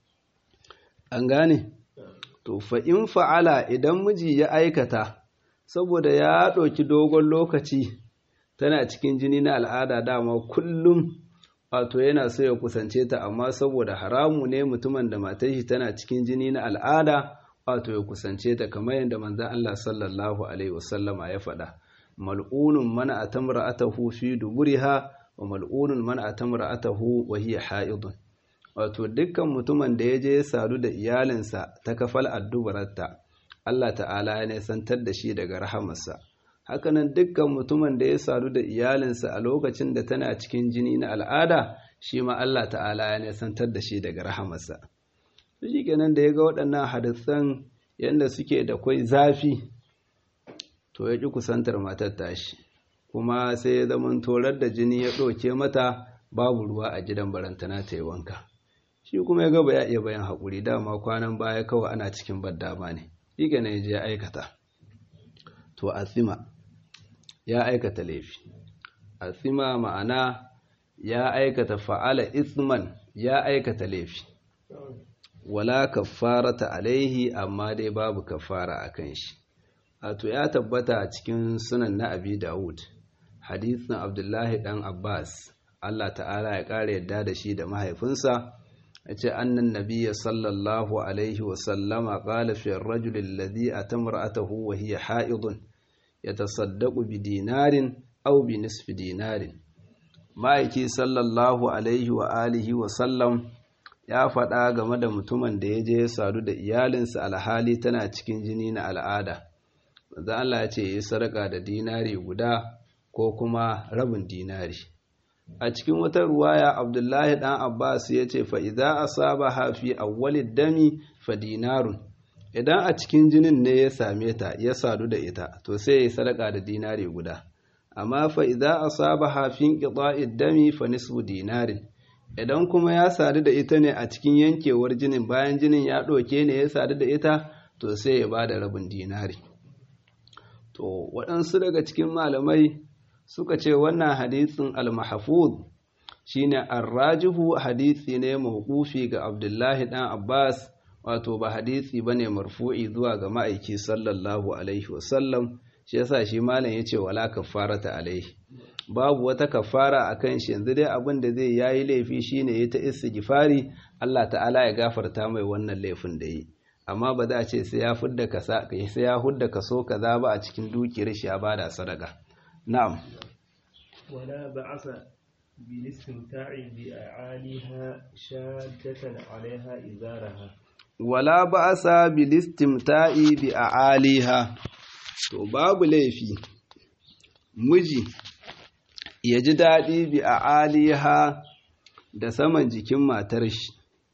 An gane? To fa in fa'ala, idan miji ya aikata, saboda ya ɗauki dogon lokaci tana cikin jini na al'ada dama kullum, wato yana so ya kusance ta, amma saboda haramu ne mutumin da matar shi tana cikin jini na al'ada wato ya kusance ta, kamar yadda manzon Allah sallallahu alaihi wasallama ya faɗa, mal'unun man atamra'atahu fi duburiha wa mal'unun man atamra'atahu wa hiya ha'idun. Wato dukkan mutumin da ya je ya sadu da iyalinsa ta kafal addubararta, Allah ta'ala ya nisantar da shi daga rahamarsa. hakanan dukkan mutumin da ya sadu da iyalinsa a lokacin da tana cikin jini na al'ada shi ma Allah ta'ala ya nisantar da shi daga rahamarsa. Shi kenan da ya ga waɗannan hadisan yadda suke da kwai zafi to ya ƙi kusantar matar tashi kuma sai ya zama torar da jini ya ɗauke mata babu ruwa a gidan barantana ta yi wanka. Shi kuma ya gaba ya iya bayan haƙuri dama kwanan baya kawai ana cikin baddama ne. Shi kenan ya je ya aikata. To asima ya aikata laifi. Asima ma'ana ya aikata fa'ala isman ya aikata laifi. Wala kaffarata alaihi amma dai babu kaffara akan shi. Wato ya tabbata a cikin sunan na Abi Dawud hadisin Abdullahi dan Abbas Allah ta'ala ya ƙara yadda da shi da mahaifinsa yace annan nabiyyi sallallahu alaihi wa sallama qala fi ar-rajul alladhi atamra'atahu wa hiya ha'idun yatasaddaqu bi dinarin aw bi nisfi dinarin. Ma'aiki sallallahu alaihi wa alihi wa sallam ya faɗa game da mutumin da ya je ya sadu da iyalinsa alhali tana cikin jini na al'ada. Manzo Allah ya ce yi sadaka da dinari guda ko kuma rabin dinari. A cikin wata ruwaya Abdullahi dan Abbas ya ce fa idza asabaha fi awwalid dami fa dinarun. Idan a cikin jinin ne ya same ta ya sadu da ita to sai ya sadaka da dinari guda. Amma fa idza asabaha fi inqita'id dami fa nisfu dinarin. Idan kuma ya sadu da ita ne a cikin yankewar jinin bayan jinin ya ɗauke ne ya sadu da ita to sai ya bada rabin dinari. To waɗansu daga cikin malamai suka ce wannan hadisin al-mahfuz shine ar-rajihu hadisi ne mawqufi ga Abdullahi dan Abbas wato ba hadisi bane marfu'i zuwa ga ma'aiki sallallahu alaihi wasallam shi yasa shi malam yace wala kaffarata alaihi babu wata kafara akan shi yanzu dai abin da zai yayi laifi shine yayi ta istighfari Allah ta'ala ya gafarta mai wannan laifin da yi amma ba za a ce sai ya hudda kaso kaza ba a cikin dukiyar shi ya bada sadaka. Na'am. Wala ba'asa bil istimta'i bi a'aliha shaddatan 'alayha izaraha. Wala ba'asa bil istimta'i bi a'aliha. To babu laifi miji ya ji daɗi bi a'aliha da saman jikin matar shi.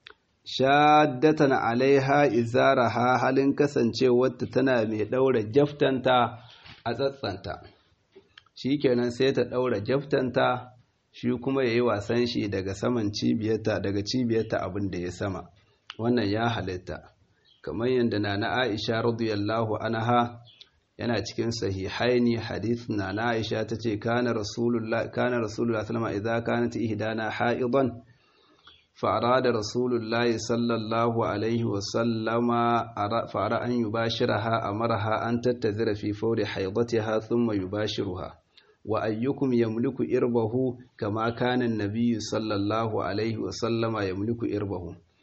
Shaddatan 'alaiha izaraha halin kasancewarta tana mai ɗaura jaftanta a tsatsanta. Shi kenan sai ta ɗaura jaftanta shi kuma ya yi wasan shi daga saman cibiyarta daga cibiyarta abin da ya sama wannan ya halitta kamar yadda na Aisha radiyallahu anha yana cikin sahihaini hadith na Aisha tace kana rasulullah sallallahu alaihi wasallam idza kanat ihdana haidan فأراد رسول الله صلى الله عليه وسلم فأرى أن يباشرها أمرها أن تتذر في فور حيضتها ثم يباشرها وأيكم يملك إربه كما كان النبي صلى الله عليه وسلم يملك إربه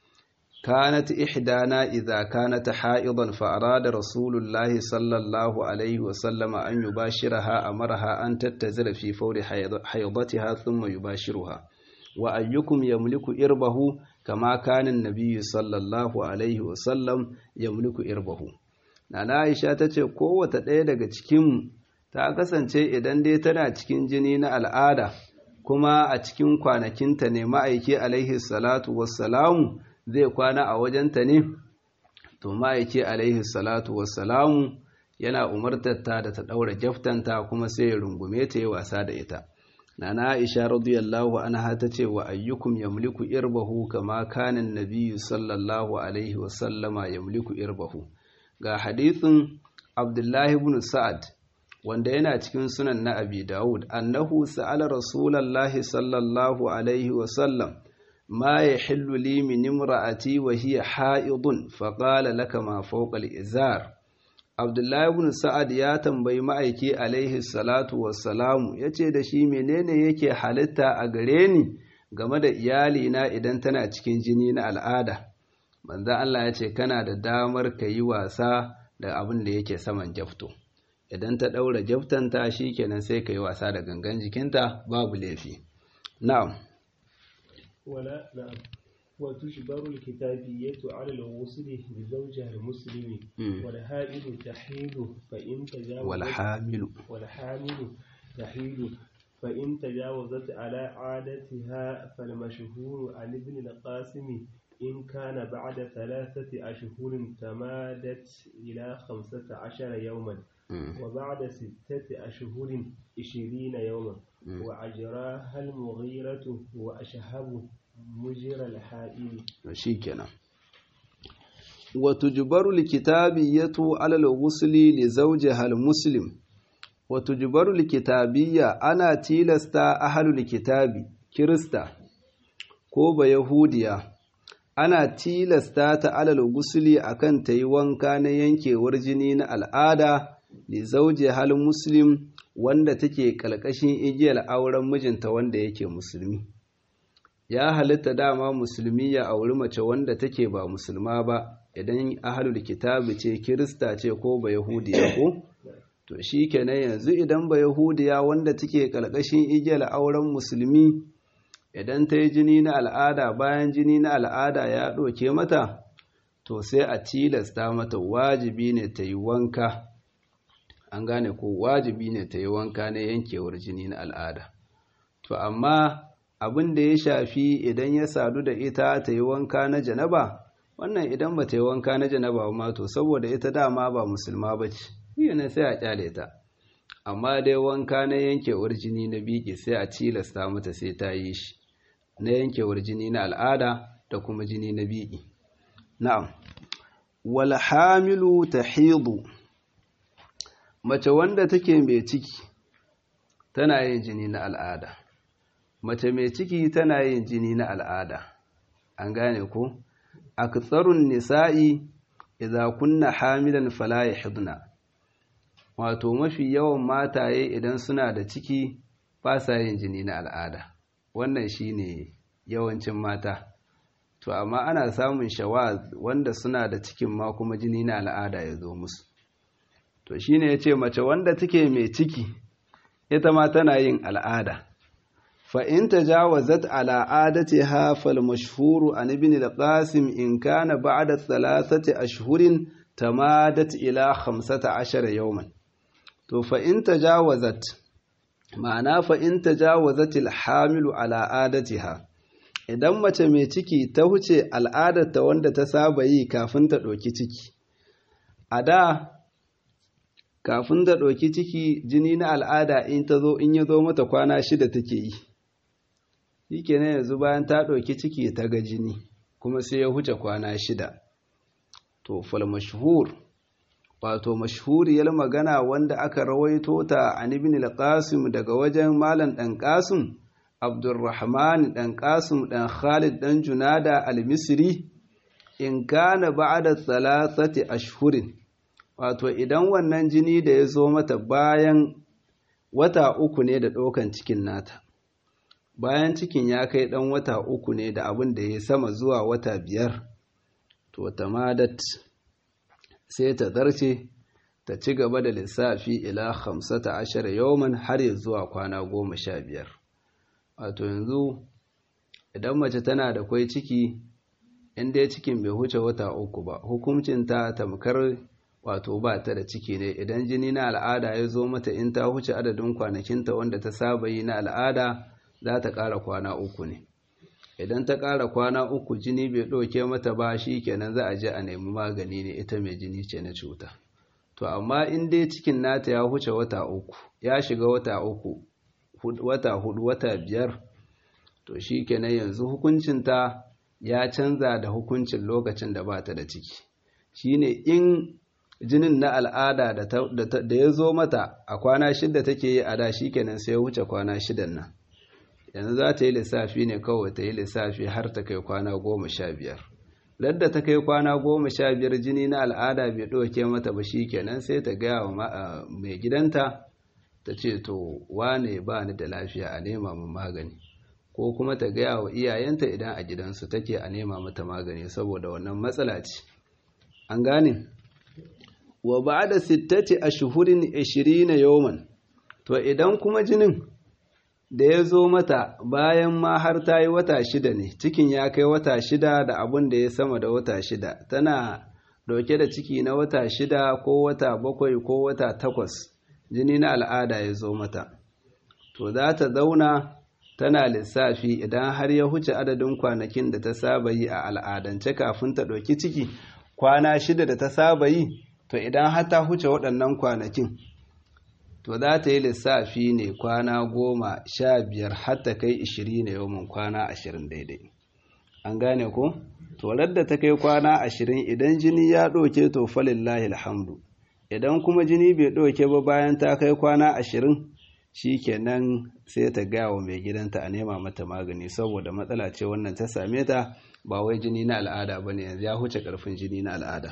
كانت إحدانا إذا كانت حائضا فأراد رسول الله صلى الله عليه وسلم أن يباشرها أمرها أن تتذر في فور حيضتها ثم يباشرها وأيكم يملك إربه كما كان النبي صلى الله عليه وسلم يملك إربه. Nana Aisha tace kowace ɗaya daga cikin ta kasance idan dai tana cikin jini na al'ada kuma a cikin kwanakinta ne ma'aiki alaihi salatu wassalamu zai kwana a wajenta ne to ma'aiki alaihi salatu wassalamu yana umartarta da ta ɗaura jaftanta kuma sai ya rungume ta yi wasa da ita. Nana Aisha radiyallahu anha tace wa ayyukum yamliku irbahu kama kana an-nabiy sallallahu alaihi wa sallama yamliku irbahu. Ga hadithin Abdullah ibn Sa'ad wanda yana cikin sunan na Abi Dawud annahu sa'ala rasulullahi sallallahu alaihi wa sallam ma yahillu li min imra'ati wa hiya ha'idun faqala laka ma fawqa al-izar. Abdullahi ibn Sa'ad ya tambayi ma'aiki alaihi salatu wassalamu ya ce da shi menene yake halitta a gare ni game da iyalina idan tana cikin jini na al'ada. Manzo Allah ya ce kana da damar ka yi wasa da abin da yake saman jafto. Idan ta ɗaura jaftanta shi kenan sai ka yi wasa da gangan jikinta babu laifi. Na'am. وتجبر الكتابية على الغسل لزوجها المسلم والحائض تحيض فإن تجاوزت والحامل تحيض فإن تجاوزت على عادتها فالمشهور عن ابن القاسم إن كان بعد 3 أشهر تمادت إلى 15 يوما وبعد 6 أشهر 20 يوما وأجراها المغيرة وأشهب مجرى الحائل. شيكنا وتجبر الكتابية على الغسل لزوجها المسلم. وتجبر الكتابية أنا تيلستا أهل الكتاب كريستا كوبا يهوديا ana tilasta ta alal gusuli akan ta yi wanka na yankewar jini na al'ada li zauje hal muslim wanda take kalkashin igiyar auren mijinta wanda yake musulmi. Ya halitta dama musulmi ya auri mace wanda take ba musulma ba idan ahlul kitabi ce kirista ce ko ba yahudiya ko to shikenan yanzu idan ba yahudiya wanda take kalkashin igiyar auren musulmi idan ta yi jini na al'ada bayan jini na al'ada ya ɗauke mata to sai a tilasta mata wajibi ne ta yi wanka an gane ko wajibi ne ta yi wanka na yankewar jini na al'ada to amma abin da ya shafi idan ya sadu da ita ta yi wanka na janaba wannan idan ba ta yi wanka na janaba ma to saboda ita dama ba musulma ba ce yana sai a kyale ta amma dai wanka na yankewar jini na biki sai a tilasta mata sai ta yi shi na yankewar jini na al'ada da kuma jini na biki. Na'am, wal hamilu tahidu mace wanda take mai ciki tana yin jini na al'ada. Mace mai ciki tana yin jini na al'ada. An gane ko? Aktsarun nisa'i idza kunna hamilan fala yahduna. Wato mafi yawan mataye idan suna da ciki ba sa yin jini na al'ada. Wannan shine yawancin mata to amma ana samun shawaz wanda suna da cikin ma kuma jini na al'ada ya zo musu to shine yace mace wanda take mai ciki ita ma tana yin al'ada fa in tajawazat ala adatiha fal mashhuru an ibn al-qasim in kana ba'da 3 ashhurin tamadat ila 15 yawman to fa in tajawazat ma'ana fa in tajawazatil hamilu ala adatiha idan mace mai ciki ta huce al'adarta wanda ta saba yi kafin ta ɗauki ciki a da kafin ta ɗauki ciki jini na al'ada in ya zo mata kwana 6 take yi shikenan yanzu bayan ta ɗauki ciki ta ga jini kuma sai ya huce kwana 6 to fal mashhur wato mashhuriyar magana wanda aka rawaito ta an ibn al-qasim daga wajen malam dan qasim abdurrahman dan qasim dan khalid dan junada al-misri in kana ba'da 3 ashhurin wato idan wannan jini da ya zo mata bayan wata 3 ne da ɗaukan cikin nata bayan cikin ya kai dan wata 3 ne da abin da ya sama zuwa wata 5 to tamadat sai ta zarce ta ci gaba da lissafi ila 15 yawman har ya zuwa kwana 15 wato yanzu idan mace tana da kwai ciki inda ya cikin bai huce wata 3 ba hukuncin ta tamkar wato ba ta da ciki ne idan jini na al'ada ya zo mata in ta huce adadin kwanakinta wanda ta saba yi na al'ada za ta ƙara kwana 3 ne idan ta ƙara kwana 3 jini bai ɗauke mata ba shi kenan za a je a nemi magani ne ita mai jini ce na cuta to amma in dai cikin nata ya huce wata 3 ya shiga wata 3 wata 4 wata 5 to shi kenan yanzu hukuncinta ya canza da hukuncin lokacin da ba ta da ciki shine in jinin na al'ada da ya zo mata a kwana 6 take yi a da shi kenan sai ya wuce kwana 6 nan yanzu za ta yi lissafi ne kawai ta yi lissafi har ta kai kwana 15 ladda ta kai kwana 15 jini na al'ada bai ɗauke mata ba shi kenan sai ta gaya wa mai gidanta ta ce to wane ba ni da lafiya a nema mu magani ko kuma ta gaya wa iyayenta idan a gidansu take a nema mata magani saboda wannan matsala ce an gane wa ba'da 6 ashhurin 20 yawman to idan kuma jinin da ya zo mata bayan ma har ta yi wata 6 ne, cikin ya kai wata 6 da abin da ya sama da wata 6, tana dauke da ciki na wata 6 ko wata 7 ko wata 8, jini na al'ada ya zo mata, to za ta zauna tana lissafi idan har ya huce adadin kwanakin da ta saba yi a al'adance kafin ta ɗauki ciki, kwana 6 da ta saba yi, to idan har ta huce waɗannan kwanakin, to za ta yi lissafi ne kwana 10, 15 har ta kai 20 ne yawan kwana 20 daidai. An gane ko? To da ta kai kwana 20 idan jini ya ɗauke to falillahi alhamdu. Idan kuma jini bai ɗauke ba bayan ta kai kwana 20, shi kenan sai ta gaya wa mai gidanta a nema mata magani, saboda matsala ce wannan ta same ta, ba wai jini na al'ada ba ne, yanzu ya huce ƙarfin jini na al'ada.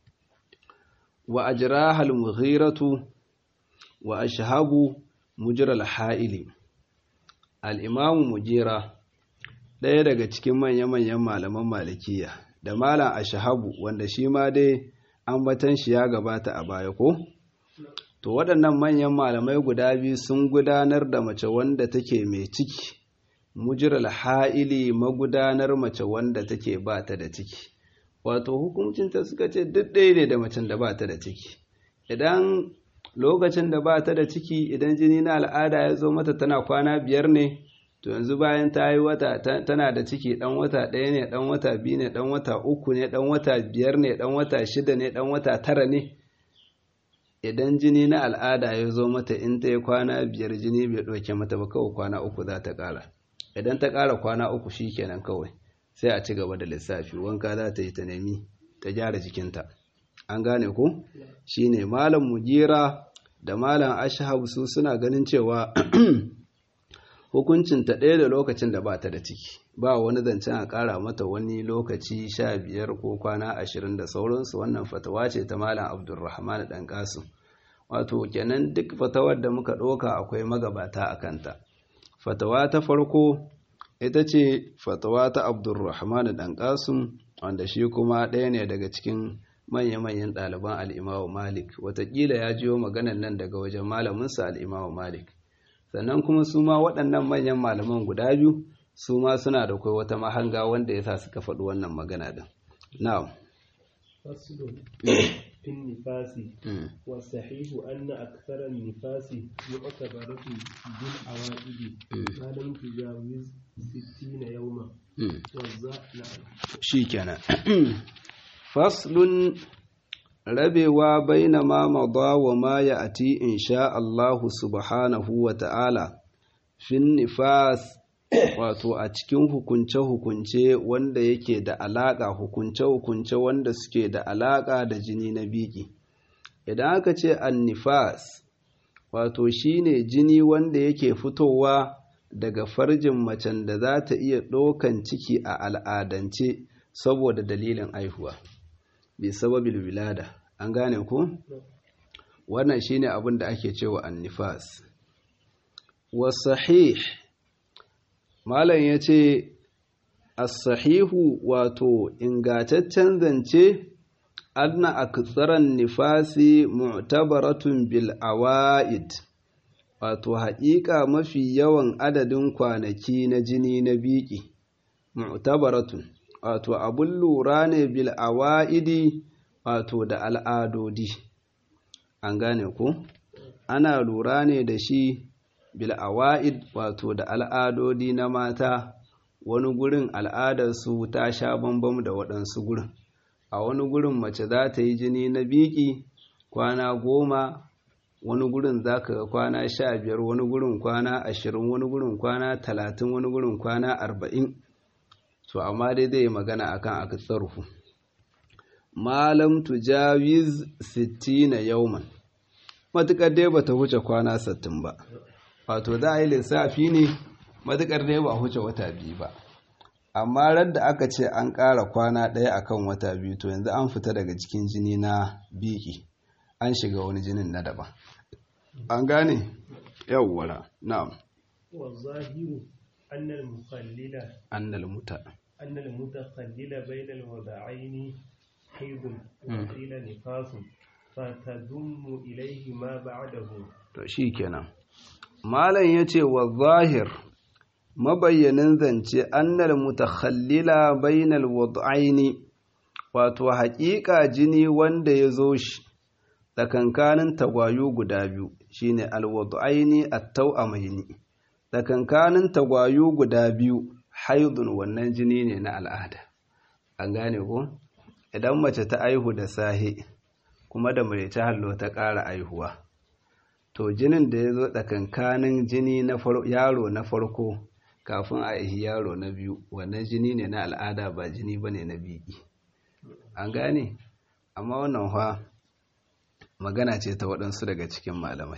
Wa ajraha al-mughiratu wa ashhabu mujra al-ha'ili. Al-imam Mughira, ɗaya daga cikin manya-manyan malaman malikiya, da malam ashhabu wanda shi ma dai ambatan shi ya gabata a baya ko? To waɗannan manyan malamai guda biyu sun gudanar da mace wanda take mai ciki, mujral ha'ili, magudanar mace wanda take ba ta da ciki. Wato hukuncinta suka ce duk ɗaya ne da macen da ba ta da ciki. Idan lokacin da ba ta da ciki, idan jini na al'ada ya zo mata tana kwana 5 ne, to yanzu bayan ta yi wata tana da ciki, ɗan wata 1 ne, ɗan wata 2 ne, ɗan wata 3 ne, ɗan wata 5 ne, ɗan wata 6 ne, ɗan wata 9 ne. Idan jini na al'ada ya zo mata, in ta yi kwana 5 jini bai ɗauke mata ba, kawai kwana 3 za ta ƙara. Idan ta ƙara kwana 3 shi kenan kawai sai a ci gaba da lissafi, wanka za ta yi ta nemi ta gyara jikinta. An gane ko? Shi ne malam Mughira da malam Ashhab su suna ganin cewa hukuncinta ɗaya da lokacin da ba ta da ciki, ba wani zancen a ƙara mata wani lokaci 15 ko kwana 20 da sauransu. Wannan fatawa ce ta malam Abdulrahman ɗan Qasim. Wato kenan duk fatawar da muka ɗauka akwai magabata a kanta. Fatawa ta farko ita ce fatawa ta Abdulrahman ɗan Qasim, wanda shi kuma ɗaya ne daga cikin manya-manyan ɗaliban al'imamu Malik. Wataƙila ya jiyo maganan nan daga wajen malaminsa al'imamu Malik. Sannan kuma su ma waɗannan manyan malaman guda biyu, su ma suna da kai wata mahanga wanda ya sa suka faɗi wannan magana din. Na'am. Faslu fin nifasi wa sahihu anna akthara nifasi yu'tabaratu bil awaidi ma lam tujawiz 60 yawma. Shikenan. Faslun, rabewa baina ma mada wa ma ya'ti insha Allahu subhanahu wa ta'ala fin nifas, wato a cikin hukunce-hukunce wanda yake da alaƙa, hukunce-hukunce wanda suke da alaƙa da jini na biki. Idan aka ce an-nifas, wato shine jini wanda yake fitowa daga farjin macen da za ta iya ɗaukan ciki a al'adance saboda dalilin aihuwa, bi sababil wilada. An gane ku? Wannan shine abin da ake cewa an-nifas. Was-sahih, malam yace as-sahihu, wato ingataccen zance, anna aktharan nifasi mu'tabaratun bil awaid, wato haƙiƙa mafi yawan adadin kwanaki na jini na biki, mu'tabaratun, wato abun lura ne bil awaidi, wato da al'adodi. An gane ku? Ana lura ne da shi bil awaid, wato da al'adodi na mata. Wani gurin al'adarsu ta sha bambam da waɗansu gurin. A wani gurin mace za ta yi jini na biki kwana 10, wani gurin za ka ga kwana 15, wani gurin kwana 20, wani gurin kwana 30, wani gurin kwana 40. To amma dai zai magana akan aktsaruhu. Malam tujawiz 60 yawman, matukar dai bata huce kwana 60 ba. Wato za a yi lissafi ne matukar dai ba huce wata 2 ba. Amma radda aka ce an ƙara kwana 1 akan wata 2, to yanzu an fita daga cikin jini na biki, an shiga wani jinin na daban. An gane? Yawwara. Na'am. Wa zahiru annal mukhallila annal mutakhallila bainal wada'aini haidun wa qila nifasun fatadummu ilayhi ma ba'dahu. To shikenan. malam yace wa zahir mabayyanin zance annal mutakhallila bainal wad'aini wato haƙiƙa jini wanda ya zo shi tsakankanin tagwayo guda biyu shine alwad'aini at-tawamaini tsakankanin tagwayo guda biyu haidun wannan jini ne na al'ada an gane ko idan mace ta aihu da sahi kuma da mai ta hallo ta ƙara aihuwa to jinin da ya zo tsakankanin jini na yaro na farko kafin a aihi yaro na biyu wannan jini ne na al'ada ba jini bane na biki an gane amma wannan fa magana ce ta waɗansu daga cikin malamai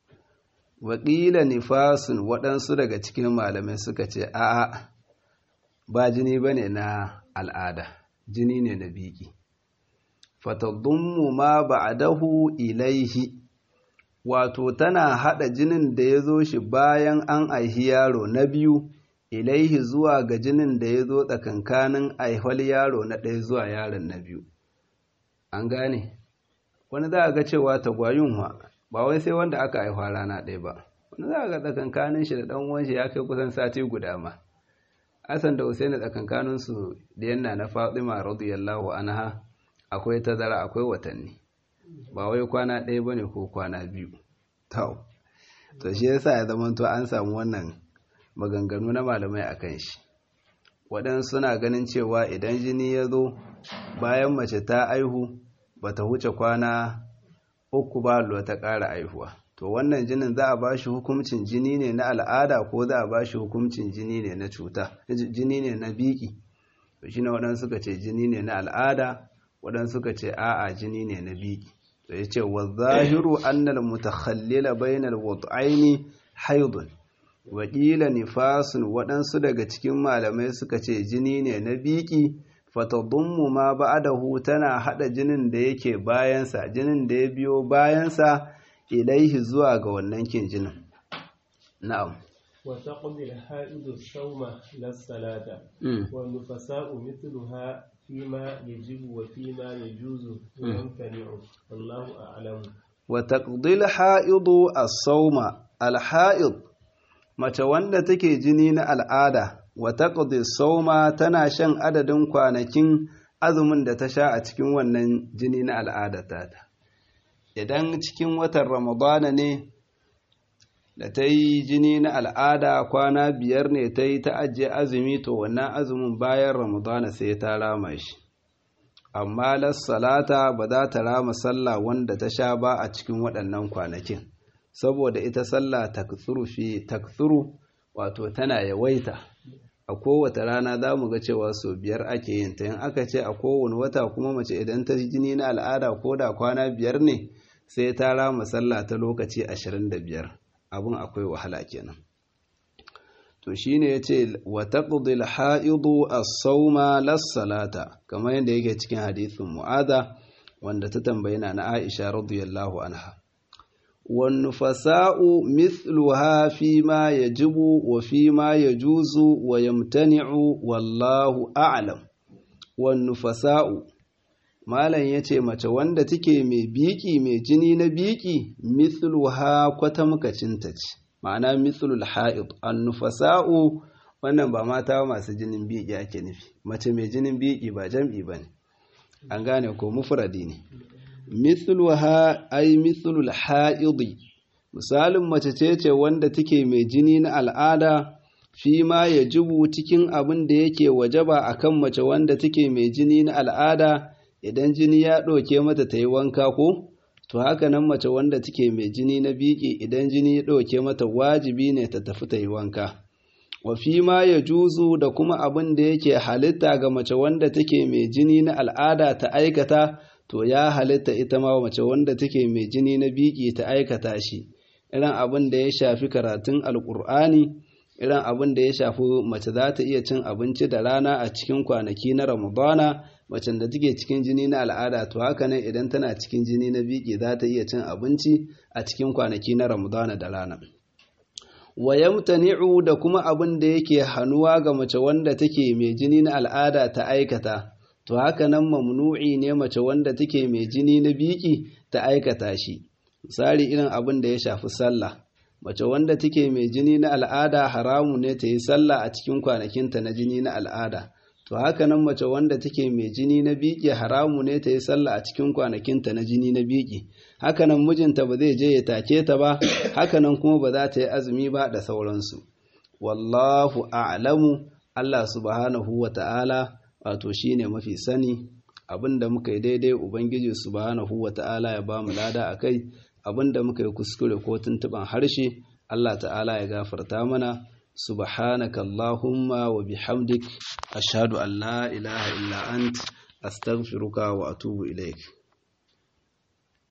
waƙila nifasun waɗansu daga cikin malamai suka ce a'a ba jini bane na al'ada jini ne na biki fatadummu ma ba'dahu ilaihi wato tana hada jinin da ya zo shi bayan an aihi yaro na biyu ilaihi zuwa ga jinin da ya zo tsakankanin aihwal yaro na ɗaya zuwa yaron na biyu an gane wani za a ga cewa tagwayun ba wai sai wanda aka aihwa rana ɗaya ba wani za a ga tsakankanin shi da ɗan uwan shi ya kai kusan sati guda ma Hassan da Usaini tsakankaninsu da yanna na Fatima radiyallahu anha akwai tazara akwai watanni ba wai kwana ɗaya bane ko kwana biyu to shi yasa ya zama to an samu wannan maganganu na malamai akan shi waɗansu suna ganin cewa idan jini ya zo bayan mace ta aihu bata huce kwana 3 ba lura ta ƙara aihuwa to wannan jinin za a ba shi hukuncin jini ne na al'ada ko za a ba shi hukuncin jini ne na cuta jini ne na biki to shine waɗansu suka ce jini ne na al'ada waɗansu suka ce a'a jini ne na biki to yace wa zahiru annal mutakhallila bainal wad'aini haidun wa qila nifasun waɗansu daga cikin malamai suka ce jini ne na biki fatadummu ma ba'dahu tana hada jinin da yake bayansa jinin da ya biyo bayansa ilaihi zuwa ga wannan kin jinin na'am wa taqdi al-ha'id as-sawma lis-salata wa nufasa'u mithluha fima yajibu wa fima yajuzu wa yamtani'u wallahu a'lam wa taqdi al-ha'id as-sawma al-ha'id mace wanda take jini na al'ada wa taqdi as-sawma tana shan adadin kwanakin azumin da ta sha a cikin wannan jini na al'ada ta idan cikin watan ramadana ne da ta yi jini na al'ada kwana 5 ne ta yi ta ajiye azumi to wannan azumin bayan ramadana sai ta rama shi amma lassalata ba za ta rama sallah wanda ta sha ba a cikin waɗannan kwanakin saboda ita sallah takthuru wato tana yawaita a kowace rana za mu ga cewa sau 5 ake yin ta in aka ce a kowane wata kuma mace idan ta jini na al'ada ko da kwana 5 ne sai ta rama sallah ta lokaci 25 abin akwai wahala kenan to shine yace wa taqdil haidu as-sawma las-salata kamar yadda yake cikin hadisin Mu'adha wanda ta tambaye na Aisha radiyallahu anha wan nufasa'u mithluha fima yajibu wa fima yajuzu wa yamtani'u wallahu a'lam wan nufasa'u malam yace mace wanda take mai biki mai jini na biki mithluha kwatamkacinta ce ma'ana mithlul ha'id an-nufasa'u wannan ba mata masu jinin biki ake nufi mace mai jinin biki ba jam'i bane an gane ko mufradi ne mithluha ay mithlul ha'id misalin mace ce wanda take mai jini na al'ada fi ma yajibu cikin abin da yake wajaba akan mace wanda take mai jini na al'ada idan jini ya ɗauke mata ta yi wanka ko to haka nan mace wanda take mai jini na biki idan jini ya ɗauke mata wajibi ne ta tafi ta yi wanka wa fi ma ya juzu da kuma abin da yake halitta ga mace wanda take mai jini na al'ada ta aikata to ya halitta ita ma mace wanda take mai jini na biki ta aikata shi irin abin da ya shafi karatun alƙur'ani irin abin da ya shafi mace za ta iya cin abinci da rana a cikin kwanaki na ramadana macen da take cikin jini na al'ada to haka nan idan tana cikin jini na biki za ta iya cin abinci a cikin kwanaki na ramadana da rana wa yamtani'u da kuma abin da yake hanuwa ga mace wanda take mai jini na al'ada ta aikata to haka nan mamnu'i ne mace wanda take mai jini na biki ta aikata shi misali irin abin da ya shafi sallah mace wanda take mai jini na al'ada haramu ne ta yi sallah a cikin kwanakinta na jini na al'ada. To haka nan mace wanda take mai jini na biki haramu ne ta yi sallah a cikin kwanakinta na jini na biki. Haka nan mijinta ba zai je ya take ta ba, haka nan kuma ba za ta yi azumi ba da sauransu. Wallahu a'lamu, Allah subhanahu wa ta'ala wato shine mafi sani. Abinda muka yi daidai Ubangiji subhanahu wa ta'ala ya ba mu lada akai, abinda muka yi kuskure ko tuntuban harshe Allah ta'ala ya gafarta mana. Subhanaka Allahumma wa bihamdik ashhadu an la ilaha illa ant astaghfiruka wa atubu ilaik.